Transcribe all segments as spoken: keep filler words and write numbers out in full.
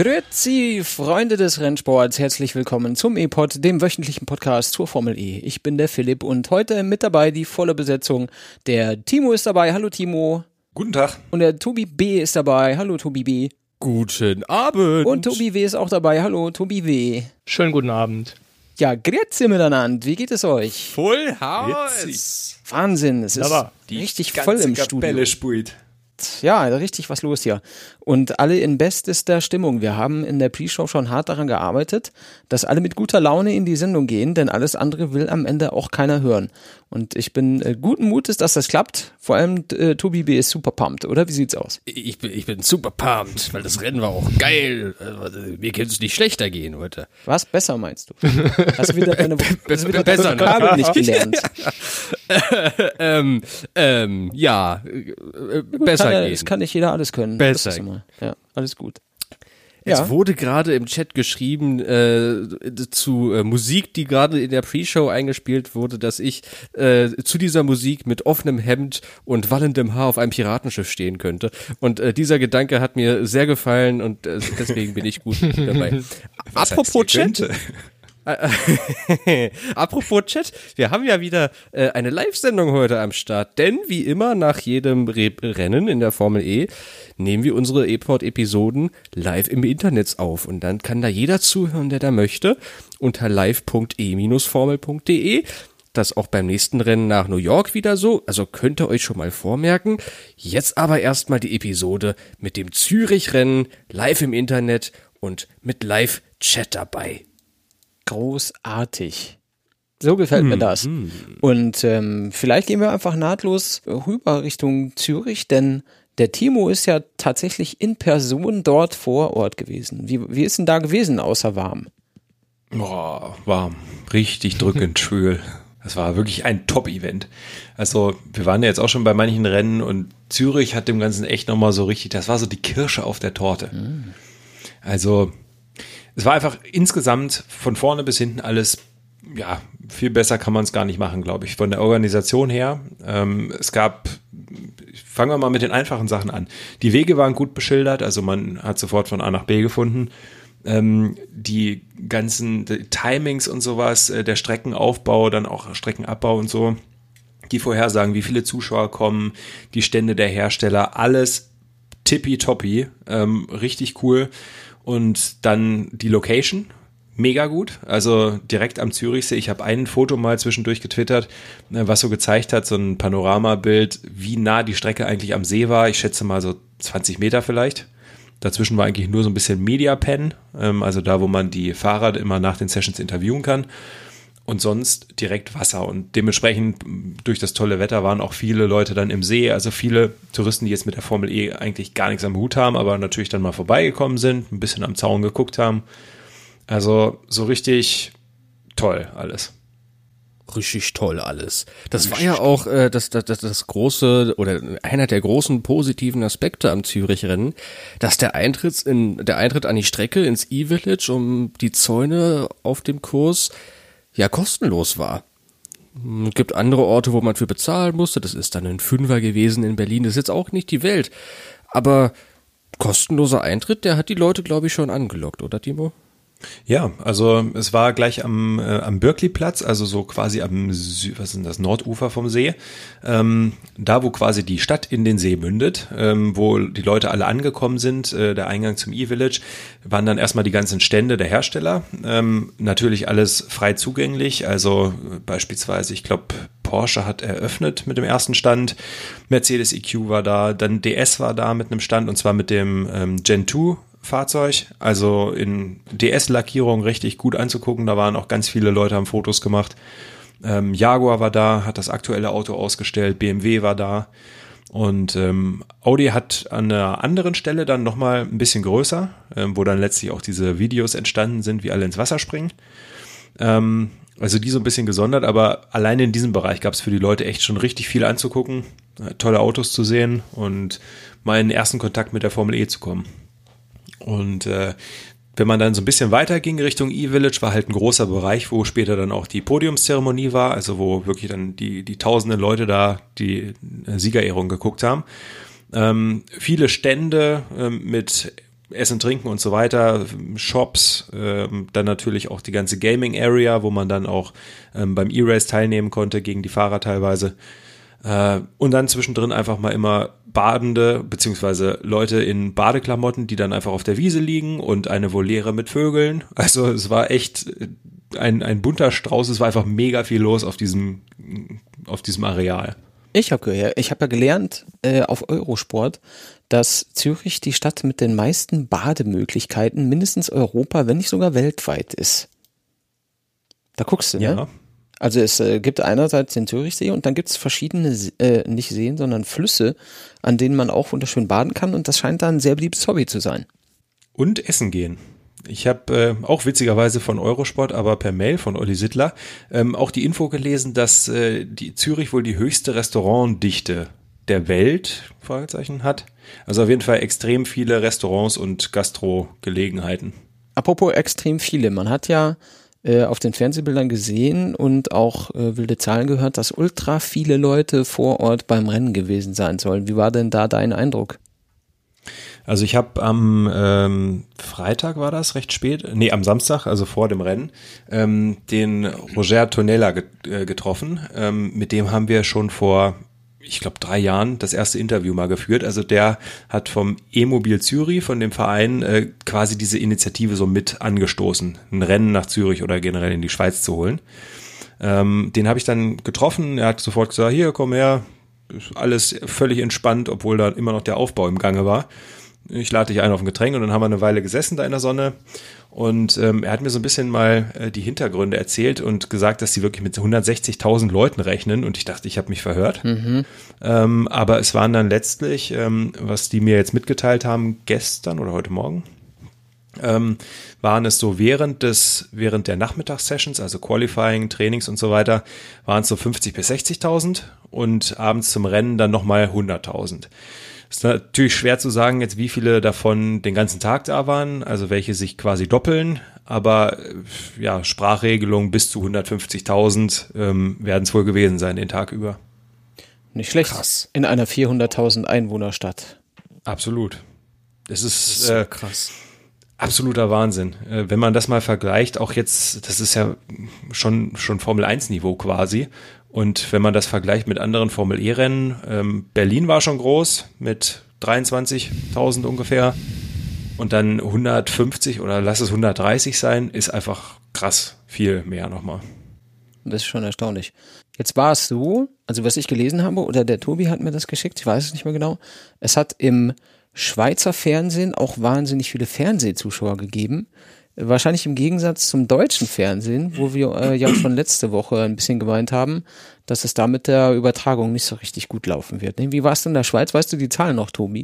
Grüezi, Freunde des Rennsports, herzlich willkommen zum E-Pod, dem wöchentlichen Podcast zur Formel E. Ich bin der Philipp und heute mit dabei die volle Besetzung. Der Timo ist dabei, hallo Timo. Guten Tag. Und der Tobi B. ist dabei, hallo Tobi B. Guten Abend. Und Tobi W. ist auch dabei, hallo Tobi W. Schönen guten Abend. Ja, grüezi miteinander, wie geht es euch? Full House. Wahnsinn, es ist Aber richtig voll im Studio. Spielt. Ja, richtig was los hier. Und alle in bestester Stimmung. Wir haben in der Pre-Show schon hart daran gearbeitet, dass alle mit guter Laune in die Sendung gehen, denn alles andere will am Ende auch keiner hören. Und ich bin äh, guten Mutes, dass das klappt. Vor allem äh, Tobi B. ist super pumped, oder? Wie sieht's aus? Ich bin, ich bin super pumped, weil das Rennen war auch geil. Also, mir könnte es nicht schlechter gehen heute. Was? Besser meinst du? Hast du wieder deine hast du wieder besser, deine Vokabel nicht gelernt? ähm, ähm, ja, äh, besser kann ja, gehen. Das kann nicht jeder alles können. Besser. Das ist immer, ja, alles gut. Es Ja. wurde gerade im Chat geschrieben äh, zu äh, Musik, die gerade in der Pre-Show eingespielt wurde, dass ich äh, zu dieser Musik mit offenem Hemd und wallendem Haar auf einem Piratenschiff stehen könnte. Und äh, dieser Gedanke hat mir sehr gefallen und äh, deswegen bin ich gut dabei. Was Apropos heißt, ihr Chat. könnte? Apropos Chat, wir haben ja wieder äh, eine Live-Sendung heute am Start, denn wie immer nach jedem Re- Rennen in der Formel E nehmen wir unsere E-Pod-Episoden live im Internet auf und dann kann da jeder zuhören, der da möchte, unter live punkt e formel punkt de. Das auch beim nächsten Rennen nach New York wieder so, also könnt ihr euch schon mal vormerken. Jetzt aber erstmal die Episode mit dem Zürich-Rennen live im Internet und mit Live-Chat dabei. Großartig. So gefällt mir das. Und ähm, vielleicht gehen wir einfach nahtlos rüber Richtung Zürich, denn der Timo ist ja tatsächlich in Person dort vor Ort gewesen. Wie, wie ist denn da gewesen, außer warm? Boah, warm. Richtig drückend schwül. Das war wirklich ein Top-Event. Also wir waren ja jetzt auch schon bei manchen Rennen und Zürich hat dem Ganzen echt nochmal so richtig, das war so die Kirsche auf der Torte. Mhm. Also es war einfach insgesamt von vorne bis hinten alles, ja, viel besser kann man es gar nicht machen, glaube ich, von der Organisation her. Ähm, es gab, fangen wir mal mit den einfachen Sachen an. Die Wege waren gut beschildert, also man hat sofort von A nach B gefunden. Ähm, die ganzen die Timings und sowas, äh, der Streckenaufbau, dann auch Streckenabbau und so, die Vorhersagen, wie viele Zuschauer kommen, die Stände der Hersteller, alles tippitoppi, ähm, richtig cool. Und dann die Location, mega gut, also direkt am Zürichsee. Ich habe ein Foto mal zwischendurch getwittert, was so gezeigt hat, so ein Panoramabild, wie nah die Strecke eigentlich am See war. Ich schätze mal so zwanzig Meter vielleicht. Dazwischen war eigentlich nur so ein bisschen Media-Pen, also da, wo man die Fahrer immer nach den Sessions interviewen kann. Und sonst direkt Wasser. Und dementsprechend durch das tolle Wetter waren auch viele Leute dann im See. Also viele Touristen, die jetzt mit der Formel E eigentlich gar nichts am Hut haben, aber natürlich dann mal vorbeigekommen sind, ein bisschen am Zaun geguckt haben. Also so richtig toll alles. Richtig toll alles. Das war ja auch äh, das, das, das, das große oder einer der großen positiven Aspekte am Zürich-Rennen, dass der Eintritt in der Eintritt an die Strecke ins E-Village um die Zäune auf dem Kurs ja kostenlos war. Es gibt andere Orte, wo man für bezahlen musste. Das ist dann ein Fünfer gewesen in Berlin. Das ist jetzt auch nicht die Welt. Aber kostenloser Eintritt, der hat die Leute, glaube ich, schon angelockt, oder Timo? Ja, also es war gleich am, äh, am Bürkli-Platz, also so quasi am Sü- was ist denn das, Nordufer vom See, ähm, da wo quasi die Stadt in den See mündet, ähm, wo die Leute alle angekommen sind, äh, der Eingang zum E-Village, waren dann erstmal die ganzen Stände der Hersteller, ähm, natürlich alles frei zugänglich, also äh, beispielsweise, ich glaube, Porsche hat eröffnet mit dem ersten Stand, Mercedes E Q war da, dann D S war da mit einem Stand und zwar mit dem ähm, Gen zwei Fahrzeug, also in D S-Lackierung richtig gut anzugucken. Da waren auch ganz viele Leute, haben Fotos gemacht. Ähm, Jaguar war da, hat das aktuelle Auto ausgestellt, B M W war da und ähm, Audi hat an einer anderen Stelle dann nochmal ein bisschen größer, ähm, wo dann letztlich auch diese Videos entstanden sind, wie alle ins Wasser springen. Ähm, also die so ein bisschen gesondert, aber alleine in diesem Bereich gab es für die Leute echt schon richtig viel anzugucken, äh, tolle Autos zu sehen und mal in den ersten Kontakt mit der Formel E zu kommen. Und äh, wenn man dann so ein bisschen weiter ging Richtung E-Village, war halt ein großer Bereich, wo später dann auch die Podiumszeremonie war, also wo wirklich dann die die tausenden Leute da die äh, Siegerehrung geguckt haben. Ähm, viele Stände ähm, mit Essen, Trinken und so weiter, Shops, ähm, dann natürlich auch die ganze Gaming Area, wo man dann auch ähm, beim E-Race teilnehmen konnte, gegen die Fahrer teilweise. Äh, und dann zwischendrin einfach mal immer Badende, beziehungsweise Leute in Badeklamotten, die dann einfach auf der Wiese liegen und eine Voliere mit Vögeln. Also es war echt ein, ein bunter Strauß, es war einfach mega viel los auf diesem, auf diesem Areal. Ich habe gehört, ich habe ja gelernt äh, auf Eurosport, dass Zürich die Stadt mit den meisten Bademöglichkeiten mindestens Europa, wenn nicht sogar weltweit ist. Da guckst du, ne? Ja. Also es äh, gibt einerseits den Zürichsee und dann gibt es verschiedene, äh, nicht Seen, sondern Flüsse, an denen man auch wunderschön baden kann und das scheint da ein sehr beliebtes Hobby zu sein. Und essen gehen. Ich habe äh, auch witzigerweise von Eurosport, aber per Mail von Olli Sittler, ähm, auch die Info gelesen, dass äh, die Zürich wohl die höchste Restaurantdichte der Welt, Fragezeichen, hat. Also auf jeden Fall extrem viele Restaurants und Gastro-Gelegenheiten. Apropos extrem viele, man hat ja äh, auf den Fernsehbildern gesehen und auch äh, wilde Zahlen gehört, dass ultra viele Leute vor Ort beim Rennen gewesen sein sollen. Wie war denn da dein Eindruck? Also ich habe am ähm, Freitag war das, recht spät, nee, am Samstag, also vor dem Rennen, ähm, den Roger Tonella get, äh, getroffen. Ähm, mit dem haben wir schon vor, ich glaube, drei Jahren das erste Interview mal geführt. Also der hat vom E-Mobil Zürich, von dem Verein, äh, quasi diese Initiative so mit angestoßen, ein Rennen nach Zürich oder generell in die Schweiz zu holen. Ähm, den habe ich dann getroffen, er hat sofort gesagt, hier, komm her, ist alles völlig entspannt, obwohl da immer noch der Aufbau im Gange war. Ich lade dich ein auf ein Getränk und dann haben wir eine Weile gesessen da in der Sonne und ähm, er hat mir so ein bisschen mal äh, die Hintergründe erzählt und gesagt, dass sie wirklich mit hundertsechzigtausend Leuten rechnen und ich dachte, ich habe mich verhört. Mhm. Ähm, aber es waren dann letztlich, ähm, was die mir jetzt mitgeteilt haben, gestern oder heute Morgen, ähm, waren es so während des, während der Nachmittagssessions, also Qualifying, Trainings und so weiter, waren es so fünfzig bis sechzigtausend und abends zum Rennen dann nochmal hunderttausend. Ist natürlich schwer zu sagen jetzt, wie viele davon den ganzen Tag da waren, also welche sich quasi doppeln, aber ja, Sprachregelung bis zu hundertfünfzigtausend ähm, werden es wohl gewesen sein den Tag über. Nicht schlecht. Krass. In einer vierhunderttausend Einwohnerstadt. Absolut. Das ist, das ist so äh, krass. Absoluter Wahnsinn. Äh, wenn man das mal vergleicht, auch jetzt, das ist ja schon, schon Formel eins Niveau quasi. Und wenn man das vergleicht mit anderen Formel-E-Rennen, ähm, Berlin war schon groß mit dreiundzwanzigtausend ungefähr und dann hundertfünfzig oder lass es hundertdreißig sein, ist einfach krass viel mehr nochmal. Das ist schon erstaunlich. Jetzt war es so, also was ich gelesen habe, oder der Tobi hat mir das geschickt, ich weiß es nicht mehr genau, es hat im Schweizer Fernsehen auch wahnsinnig viele Fernsehzuschauer gegeben. Wahrscheinlich im Gegensatz zum deutschen Fernsehen, wo wir äh, ja schon letzte Woche ein bisschen gemeint haben, dass es da mit der Übertragung nicht so richtig gut laufen wird. Wie war es denn in der Schweiz? Weißt du die Zahlen noch, Tobi?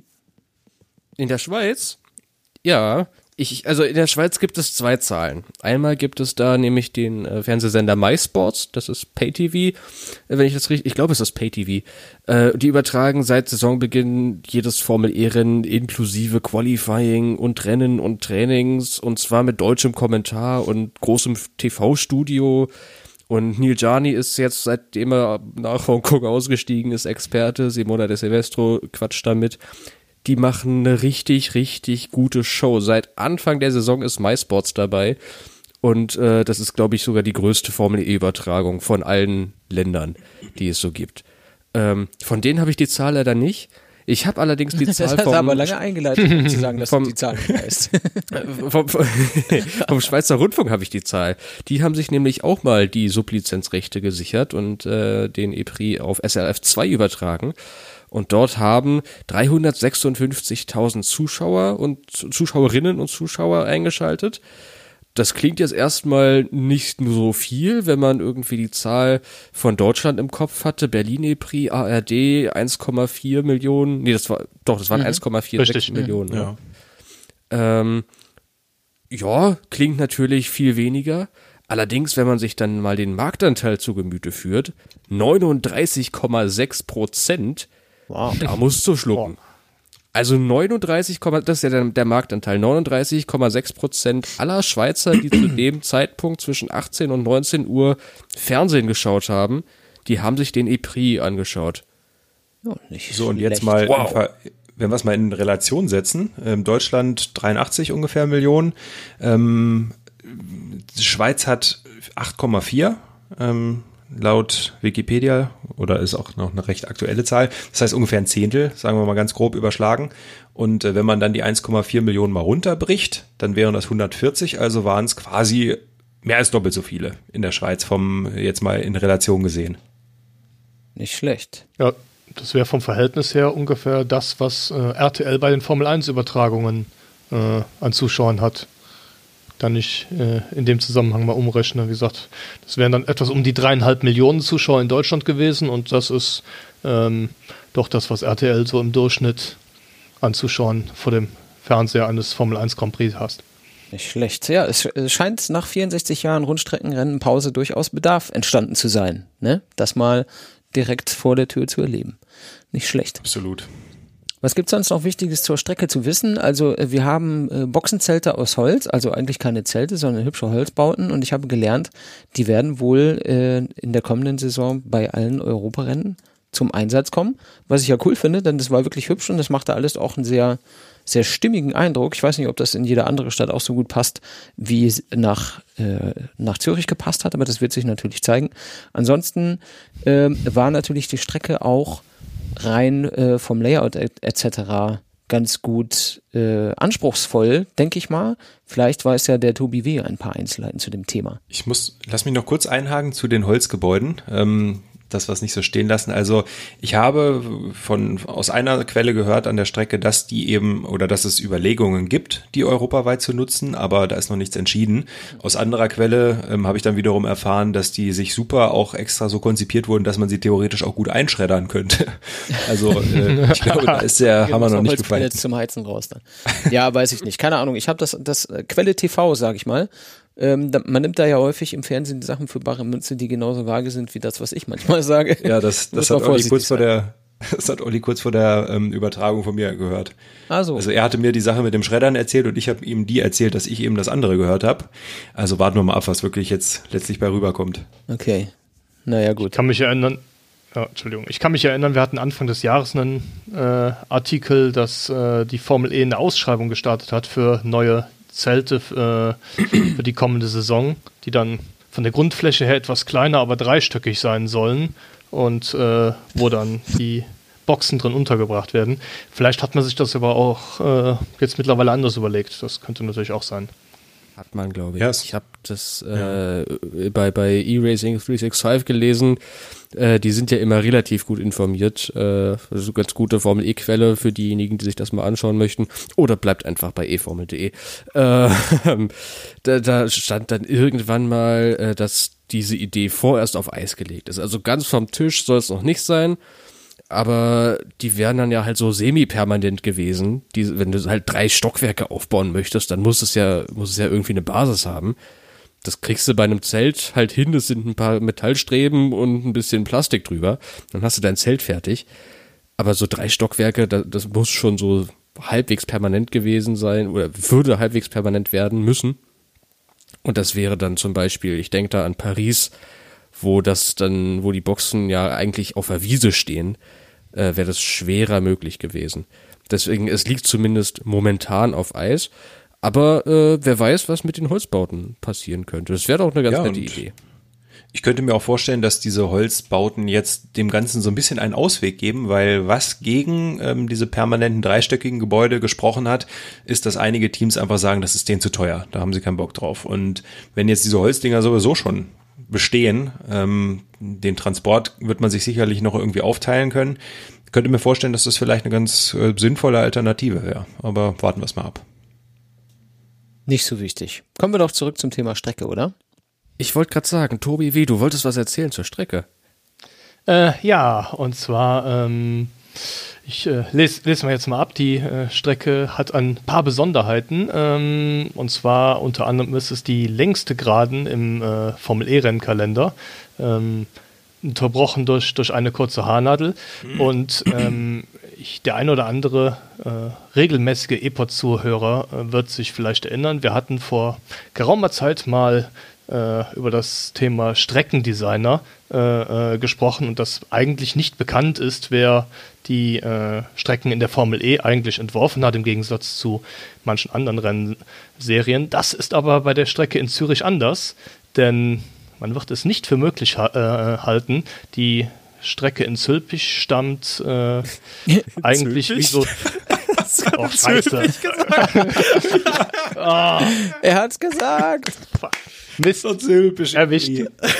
In der Schweiz? Ja, ich, also in der Schweiz gibt es zwei Zahlen. Einmal gibt es da nämlich den äh, Fernsehsender MySports, das ist Pay-T V, äh, wenn ich das richtig, ich glaube es ist Pay-T V. Äh, die übertragen seit Saisonbeginn jedes Formel-E-Rennen inklusive Qualifying und Rennen und Trainings und zwar mit deutschem Kommentar und großem T V-Studio. Und Nil Gianni ist jetzt, seitdem er nach Hongkong ausgestiegen ist, Experte. Simona de Silvestro quatscht damit. Die machen eine richtig, richtig gute Show. Seit Anfang der Saison ist MySports dabei und äh, das ist, glaube ich, sogar die größte Formel-E-Übertragung von allen Ländern, die es so gibt. Ähm, von denen habe ich die Zahl leider nicht. Ich habe allerdings die Zahl das vom... aber lange eingeleitet, um zu sagen, dass vom, du die Zahl nicht weißt. vom, vom, vom Schweizer Rundfunk habe ich die Zahl. Die haben sich nämlich auch mal die Sublizenzrechte gesichert und äh, den E-Prix auf S R F zwei übertragen. Und dort haben dreihundertsechsundfünfzigtausend Zuschauer und Zuschauerinnen und Zuschauer eingeschaltet. Das klingt jetzt erstmal nicht nur so viel, wenn man irgendwie die Zahl von Deutschland im Kopf hatte. Berlin E-Prix, A R D, eins Komma vier Millionen. Nee, das war, doch, das waren mhm. eins Komma sechsundvierzig Millionen. Ja. Ja. Ähm, ja, klingt natürlich viel weniger. Allerdings, wenn man sich dann mal den Marktanteil zu Gemüte führt, neununddreißig Komma sechs Prozent, wow. Da musst du schlucken. Wow. Also neununddreißig, das ist ja der, der Marktanteil, neununddreißig Komma sechs Prozent aller Schweizer, die zu dem Zeitpunkt zwischen achtzehn und neunzehn Uhr Fernsehen geschaut haben, die haben sich den E-Prix angeschaut. Ja, nicht so, und jetzt mal wow. im, Ver- wenn wir es mal in Relation setzen, ähm, Deutschland dreiundachtzig ungefähr Millionen, ähm, die Schweiz hat acht Komma vier ähm, laut Wikipedia, oder ist auch noch eine recht aktuelle Zahl. Das heißt ungefähr ein Zehntel, sagen wir mal ganz grob überschlagen. Und äh, wenn man dann die eins Komma vier Millionen mal runterbricht, dann wären das hundertvierzig, also waren es quasi mehr als doppelt so viele in der Schweiz, vom jetzt mal in Relation gesehen. Nicht schlecht. Ja, das wäre vom Verhältnis her ungefähr das, was äh, R T L bei den Formel eins Übertragungen äh, an Zuschauern hat. Dann nicht äh, in dem Zusammenhang mal umrechnen. Wie gesagt, das wären dann etwas um die dreieinhalb Millionen Zuschauer in Deutschland gewesen und das ist ähm, doch das, was R T L so im Durchschnitt an Zuschauern vor dem Fernseher eines Formel eins Grand Prix hast. Nicht schlecht. Ja, es scheint nach vierundsechzig Jahren Rundstreckenrennenpause durchaus Bedarf entstanden zu sein, ne? Das mal direkt vor der Tür zu erleben. Nicht schlecht. Absolut. Was gibt es sonst noch Wichtiges zur Strecke zu wissen? Also wir haben äh, Boxenzelte aus Holz, also eigentlich keine Zelte, sondern hübsche Holzbauten und ich habe gelernt, die werden wohl äh, in der kommenden Saison bei allen Europarennen zum Einsatz kommen, was ich ja cool finde, denn das war wirklich hübsch und das machte alles auch einen sehr, sehr stimmigen Eindruck. Ich weiß nicht, ob das in jeder andere Stadt auch so gut passt, wie es nach, äh, nach Zürich gepasst hat, aber das wird sich natürlich zeigen. Ansonsten äh, war natürlich die Strecke auch rein äh, vom Layout et cetera ganz gut äh, anspruchsvoll, denke ich mal. Vielleicht weiß ja der Tobi W. ein paar Einzelheiten zu dem Thema. Ich muss, lass mich noch kurz einhaken zu den Holzgebäuden. Ähm, das was nicht so stehen lassen. Also ich habe von aus einer Quelle gehört an der Strecke, dass die eben oder dass es Überlegungen gibt, die europaweit zu nutzen, aber da ist noch nichts entschieden. Aus anderer Quelle ähm, habe ich dann wiederum erfahren, dass die sich super auch extra so konzipiert wurden, dass man sie theoretisch auch gut einschreddern könnte. Also äh, ich glaube, da ist der Hammer noch nicht gefallen. Jetzt zum Heizen raus dann. Ja, weiß ich nicht. Keine Ahnung. Ich habe das, das äh, Quelle T V, sage ich mal. Ähm, da, man nimmt da ja häufig im Fernsehen Sachen für bare Münze, die genauso vage sind wie das, was ich manchmal sage. Ja, das, das hat Olli kurz vor der, das hat Olli kurz vor der ähm, Übertragung von mir gehört. Ah, so. Also er hatte mir die Sache mit dem Schreddern erzählt und ich habe ihm die erzählt, dass ich eben das andere gehört habe. Also warten wir mal ab, was wirklich jetzt letztlich bei rüberkommt. Okay, naja gut. Ich kann mich erinnern, ja, Entschuldigung, ich kann mich erinnern, wir hatten Anfang des Jahres einen äh, Artikel, dass äh, die Formel E eine Ausschreibung gestartet hat für neue Zelte äh, für die kommende Saison, die dann von der Grundfläche her etwas kleiner, aber dreistöckig sein sollen und äh, wo dann die Boxen drin untergebracht werden. Vielleicht hat man sich das aber auch äh, jetzt mittlerweile anders überlegt. Das könnte natürlich auch sein. Hat man, glaube ich. Yes. Ich habe das äh, ja. bei, bei E-Racing drei sechs fünf gelesen. Äh, die sind ja immer relativ gut informiert. Äh, das ist eine ganz gute Formel-E-Quelle für diejenigen, die sich das mal anschauen möchten. Oder bleibt einfach bei e formel punkt de. Äh, da, da stand dann irgendwann mal, äh, dass diese Idee vorerst auf Eis gelegt ist. Also ganz vom Tisch soll es noch nicht sein. Aber die wären dann ja halt so semi-permanent gewesen. Die, wenn du halt drei Stockwerke aufbauen möchtest, dann muss es ja, muss es ja irgendwie eine Basis haben. Das kriegst du bei einem Zelt halt hin, das sind ein paar Metallstreben und ein bisschen Plastik drüber. Dann hast du dein Zelt fertig. Aber so drei Stockwerke, das, das muss schon so halbwegs permanent gewesen sein oder würde halbwegs permanent werden müssen. Und das wäre dann zum Beispiel, ich denke da an Paris, wo das dann, wo die Boxen ja eigentlich auf der Wiese stehen, äh, wäre das schwerer möglich gewesen. Deswegen, es liegt zumindest momentan auf Eis, aber äh, wer weiß, was mit den Holzbauten passieren könnte. Das wäre doch eine ganz ja, nette Idee. Ich könnte mir auch vorstellen, dass diese Holzbauten jetzt dem Ganzen so ein bisschen einen Ausweg geben, weil was gegen ähm, diese permanenten dreistöckigen Gebäude gesprochen hat, ist, dass einige Teams einfach sagen, das ist denen zu teuer, da haben sie keinen Bock drauf. Und wenn jetzt diese Holzdinger sowieso schon bestehen. Ähm, den Transport wird man sich sicherlich noch irgendwie aufteilen können. Ich könnte mir vorstellen, dass das vielleicht eine ganz äh, sinnvolle Alternative wäre. Aber warten wir es mal ab. Nicht so wichtig. Kommen wir doch zurück zum Thema Strecke, oder? Ich wollte gerade sagen, Tobi W., du wolltest was erzählen zur Strecke. Äh, ja, und zwar, ähm, ich äh, lese, lese mal jetzt mal ab. Die äh, Strecke hat ein paar Besonderheiten. Ähm, und zwar unter anderem ist es die längste Geraden im äh, Formel-E-Rennkalender. Ähm, unterbrochen durch, durch eine kurze Haarnadel. Und ähm, ich, der ein oder andere äh, regelmäßige E-Pod-Zuhörer äh, wird sich vielleicht erinnern. Wir hatten vor geraumer Zeit mal äh, über das Thema Streckendesigner äh, äh, gesprochen und dass eigentlich nicht bekannt ist, wer die äh, Strecken in der Formel E eigentlich entworfen hat, im Gegensatz zu manchen anderen Rennserien. Das ist aber bei der Strecke in Zürich anders, denn man wird es nicht für möglich ha- äh, halten, die Strecke in Zülpich stammt äh, eigentlich wie so... Oh, Scheiße. Oh. Er hat's gesagt. Mist und Zülpich erwischt.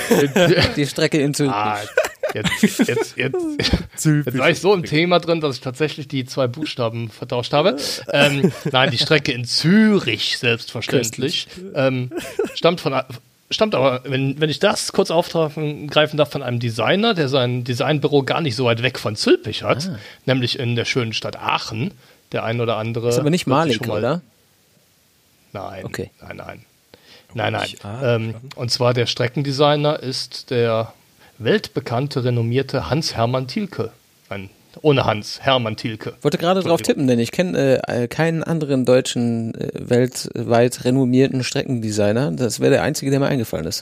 Die Strecke in Zülpich. Ah, jetzt, jetzt, jetzt, jetzt war ich so im Thema drin, dass ich tatsächlich die zwei Buchstaben vertauscht habe. Ähm, nein, die Strecke in Zürich, selbstverständlich, ähm, stammt von... Stammt aber, wenn, wenn ich das kurz aufgreifen darf, von einem Designer, der sein Designbüro gar nicht so weit weg von Zülpich hat, ah. nämlich in der schönen Stadt Aachen. Der ein oder andere. Ist aber nicht Malik, oder? Nein. Okay. Nein, nein. Nein, nein. Ähm, und zwar der Streckendesigner ist der weltbekannte, renommierte Hans-Hermann Thielke. Nein, ohne Hans, Hermann Thielke. Ich wollte gerade drauf tippen, denn ich kenne äh, keinen anderen deutschen äh, weltweit renommierten Streckendesigner. Das wäre der einzige, der mir eingefallen ist.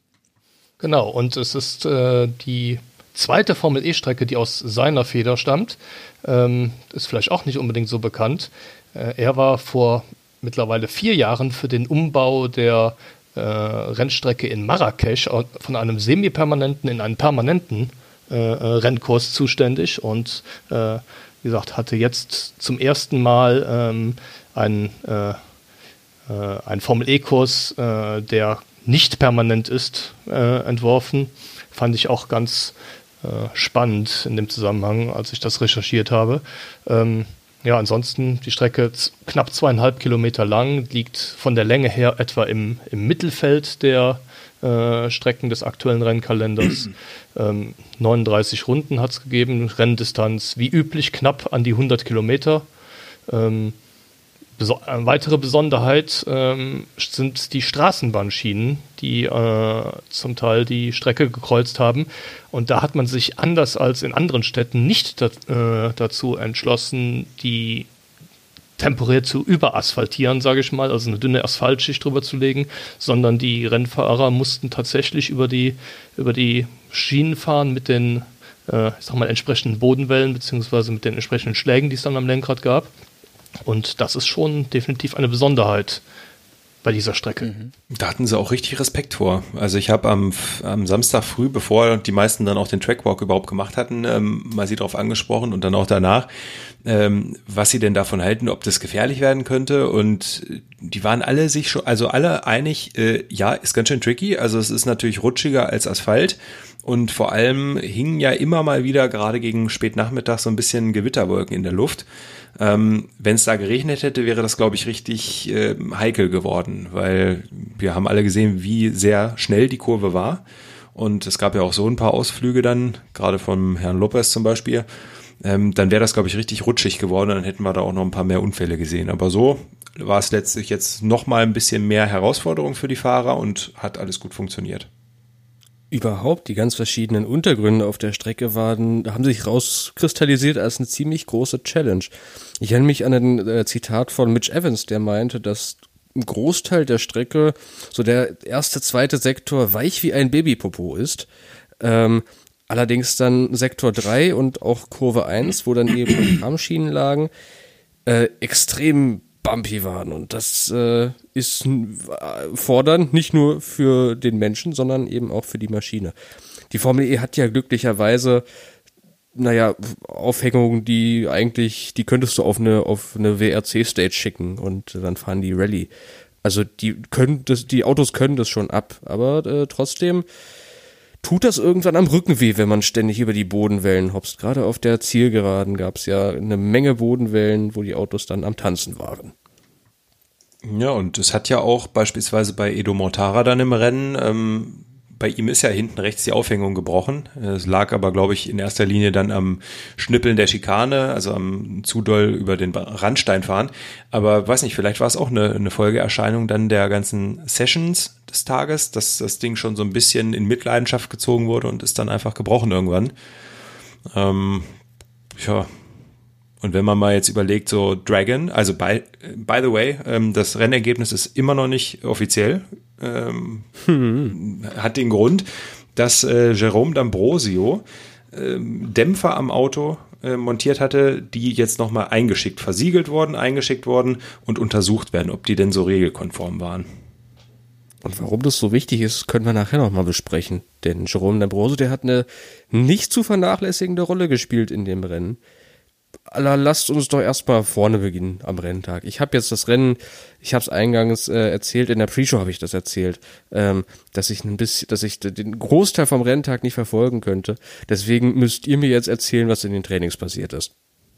Genau, und es ist äh, die zweite Formel-E-Strecke, die aus seiner Feder stammt. Ähm, ist vielleicht auch nicht unbedingt so bekannt. Äh, er war vor mittlerweile vier Jahren für den Umbau der äh, Rennstrecke in Marrakesch von einem semipermanenten in einen permanenten äh, Rennkurs zuständig und äh, wie gesagt, hatte jetzt zum ersten Mal ähm, einen, äh, äh, einen Formel-E-Kurs, äh, der nicht permanent ist, äh, entworfen. Fand ich auch ganz äh, spannend in dem Zusammenhang, als ich das recherchiert habe. Ähm, ja, ansonsten die Strecke z- knapp zweieinhalb Kilometer lang, liegt von der Länge her etwa im, im Mittelfeld der äh, Strecken des aktuellen Rennkalenders. ähm, neununddreißig Runden hat es gegeben, Renndistanz wie üblich knapp an die hundert Kilometer. Ähm, beso- eine weitere Besonderheit ähm, sind die Straßenbahnschienen, die äh, zum Teil die Strecke gekreuzt haben. Und da hat man sich anders als in anderen Städten nicht dat, äh, dazu entschlossen, die temporär zu überasphaltieren, sage ich mal, also eine dünne Asphaltschicht drüber zu legen, sondern die Rennfahrer mussten tatsächlich über die, über die Schienen fahren mit den äh, ich sag mal, entsprechenden Bodenwellen beziehungsweise mit den entsprechenden Schlägen, die es dann am Lenkrad gab. Und das ist schon definitiv eine Besonderheit bei dieser Strecke. Da hatten sie auch richtig Respekt vor. Also ich habe am, am Samstag früh, bevor die meisten dann auch den Trackwalk überhaupt gemacht hatten, ähm, mal sie darauf angesprochen und dann auch danach, ähm, was sie denn davon halten, ob das gefährlich werden könnte. Und die waren alle sich schon, also alle einig, äh, ja, ist ganz schön tricky. Also es ist natürlich rutschiger als Asphalt. Und vor allem hingen ja immer mal wieder gerade gegen Spätnachmittag so ein bisschen Gewitterwolken in der Luft. Ähm, wenn es da geregnet hätte, wäre das, glaube ich, richtig äh, heikel geworden, weil wir haben alle gesehen, wie sehr schnell die Kurve war. Und es gab ja auch so ein paar Ausflüge dann, gerade vom Herrn Lopez zum Beispiel. Ähm, dann wäre das, glaube ich, richtig rutschig geworden. Dann hätten wir da auch noch ein paar mehr Unfälle gesehen. Aber so war es letztlich jetzt noch mal ein bisschen mehr Herausforderung für die Fahrer und hat alles gut funktioniert. Überhaupt, die ganz verschiedenen Untergründe auf der Strecke waren, haben sich rauskristallisiert als eine ziemlich große Challenge. Ich erinnere mich an ein äh, Zitat von Mitch Evans, der meinte, dass ein Großteil der Strecke, so der erste, zweite Sektor, weich wie ein Babypopo ist. Ähm, allerdings dann Sektor drei und auch Kurve eins, wo dann eben Armschienen lagen, äh, extrem bumpy waren. Und das äh, ist fordernd, nicht nur für den Menschen, sondern eben auch für die Maschine. Die Formel E hat ja glücklicherweise, naja, Aufhängungen, die eigentlich, die könntest du auf eine, auf eine W R C-Stage schicken und dann fahren die Rallye. Also die können das, die Autos können das schon ab, aber äh, trotzdem tut das irgendwann am Rücken weh, wenn man ständig über die Bodenwellen hopst. Gerade auf der Zielgeraden gab es ja eine Menge Bodenwellen, wo die Autos dann am Tanzen waren. Ja, und es hat ja auch beispielsweise bei Edo Mortara dann im Rennen, ähm, bei ihm ist ja hinten rechts die Aufhängung gebrochen. Es lag aber, glaube ich, in erster Linie dann am Schnippeln der Schikane, also am zu doll über den Randstein fahren. Aber weiß nicht, vielleicht war es auch eine, eine Folgeerscheinung dann der ganzen Sessions des Tages, dass das Ding schon so ein bisschen in Mitleidenschaft gezogen wurde und ist dann einfach gebrochen irgendwann. Ähm, ja, Und wenn man mal jetzt überlegt, so Dragon, also by, by the way, ähm, das Rennergebnis ist immer noch nicht offiziell, ähm, hm. hat den Grund, dass äh, Jerome D'Ambrosio äh, Dämpfer am Auto äh, montiert hatte, die jetzt nochmal eingeschickt, versiegelt worden, eingeschickt worden und untersucht werden, ob die denn so regelkonform waren. Und warum das so wichtig ist, können wir nachher nochmal besprechen. Denn Jerome D'Ambrosio, der hat eine nicht zu vernachlässigende Rolle gespielt in dem Rennen. Allah, lasst uns doch erstmal vorne beginnen am Renntag. Ich habe jetzt das Rennen, ich habe es eingangs äh, erzählt, in der Pre-Show habe ich das erzählt, ähm, dass ich ein bisschen, dass ich den Großteil vom Renntag nicht verfolgen könnte. Deswegen müsst ihr mir jetzt erzählen, was in den Trainings passiert ist.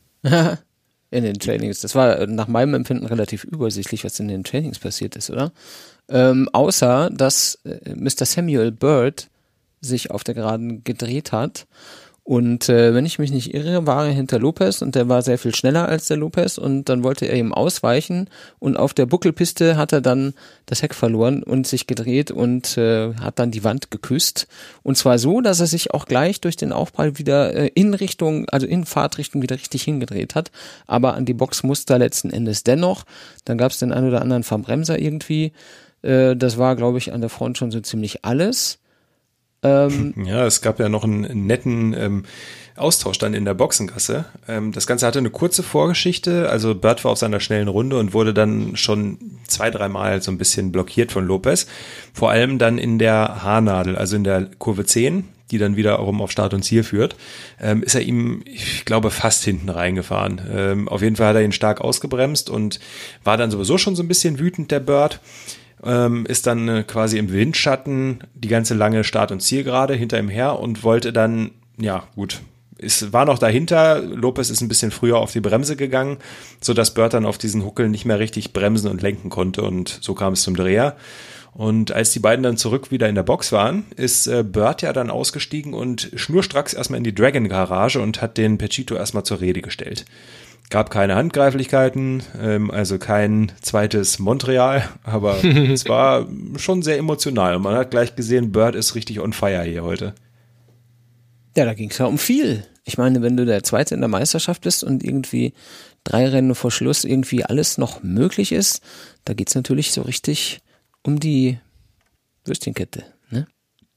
In den Trainings, das war nach meinem Empfinden relativ übersichtlich, was in den Trainings passiert ist, oder? Ähm, außer, dass äh, Mister Samuel Bird sich auf der Geraden gedreht hat und äh, wenn ich mich nicht irre, war er hinter Lopez und der war sehr viel schneller als der Lopez und dann wollte er ihm ausweichen und auf der Buckelpiste hat er dann das Heck verloren und sich gedreht und äh, hat dann die Wand geküsst und zwar so, dass er sich auch gleich durch den Aufprall wieder äh, in Richtung, also in Fahrtrichtung wieder richtig hingedreht hat, aber an die Box musste er letzten Endes dennoch, dann gab es den einen oder anderen Verbremser irgendwie. Das war, glaube ich, an der Front schon so ziemlich alles. Ähm, ja, es gab ja noch einen netten ähm, Austausch dann in der Boxengasse. Ähm, das Ganze hatte eine kurze Vorgeschichte. Also Bird war auf seiner schnellen Runde und wurde dann schon zwei, dreimal so ein bisschen blockiert von Lopez. Vor allem dann in der Haarnadel, also in der Kurve zehn, die dann wiederum auf Start und Ziel führt, ähm, ist er ihm, ich glaube, fast hinten reingefahren. Ähm, auf jeden Fall hat er ihn stark ausgebremst und war dann sowieso schon so ein bisschen wütend, der Bird. Ähm, ist dann äh, quasi im Windschatten die ganze lange Start- und Zielgerade hinter ihm her und wollte dann, ja gut, es war noch dahinter, Lopez ist ein bisschen früher auf die Bremse gegangen, sodass Bird dann auf diesen Huckeln nicht mehr richtig bremsen und lenken konnte und so kam es zum Dreher. Und als die beiden dann zurück wieder in der Box waren, ist äh, Bird ja dann ausgestiegen und schnurstracks erstmal in die Dragon-Garage und hat den Pechito erstmal zur Rede gestellt. Gab keine Handgreiflichkeiten, ähm, also kein zweites Montreal, aber es war schon sehr emotional. Und man hat gleich gesehen, Bird ist richtig on fire hier heute. Ja, da ging es ja um viel. Ich meine, wenn du der Zweite in der Meisterschaft bist und irgendwie drei Rennen vor Schluss irgendwie alles noch möglich ist, da geht's natürlich so richtig um die Würstchenkette. Ne?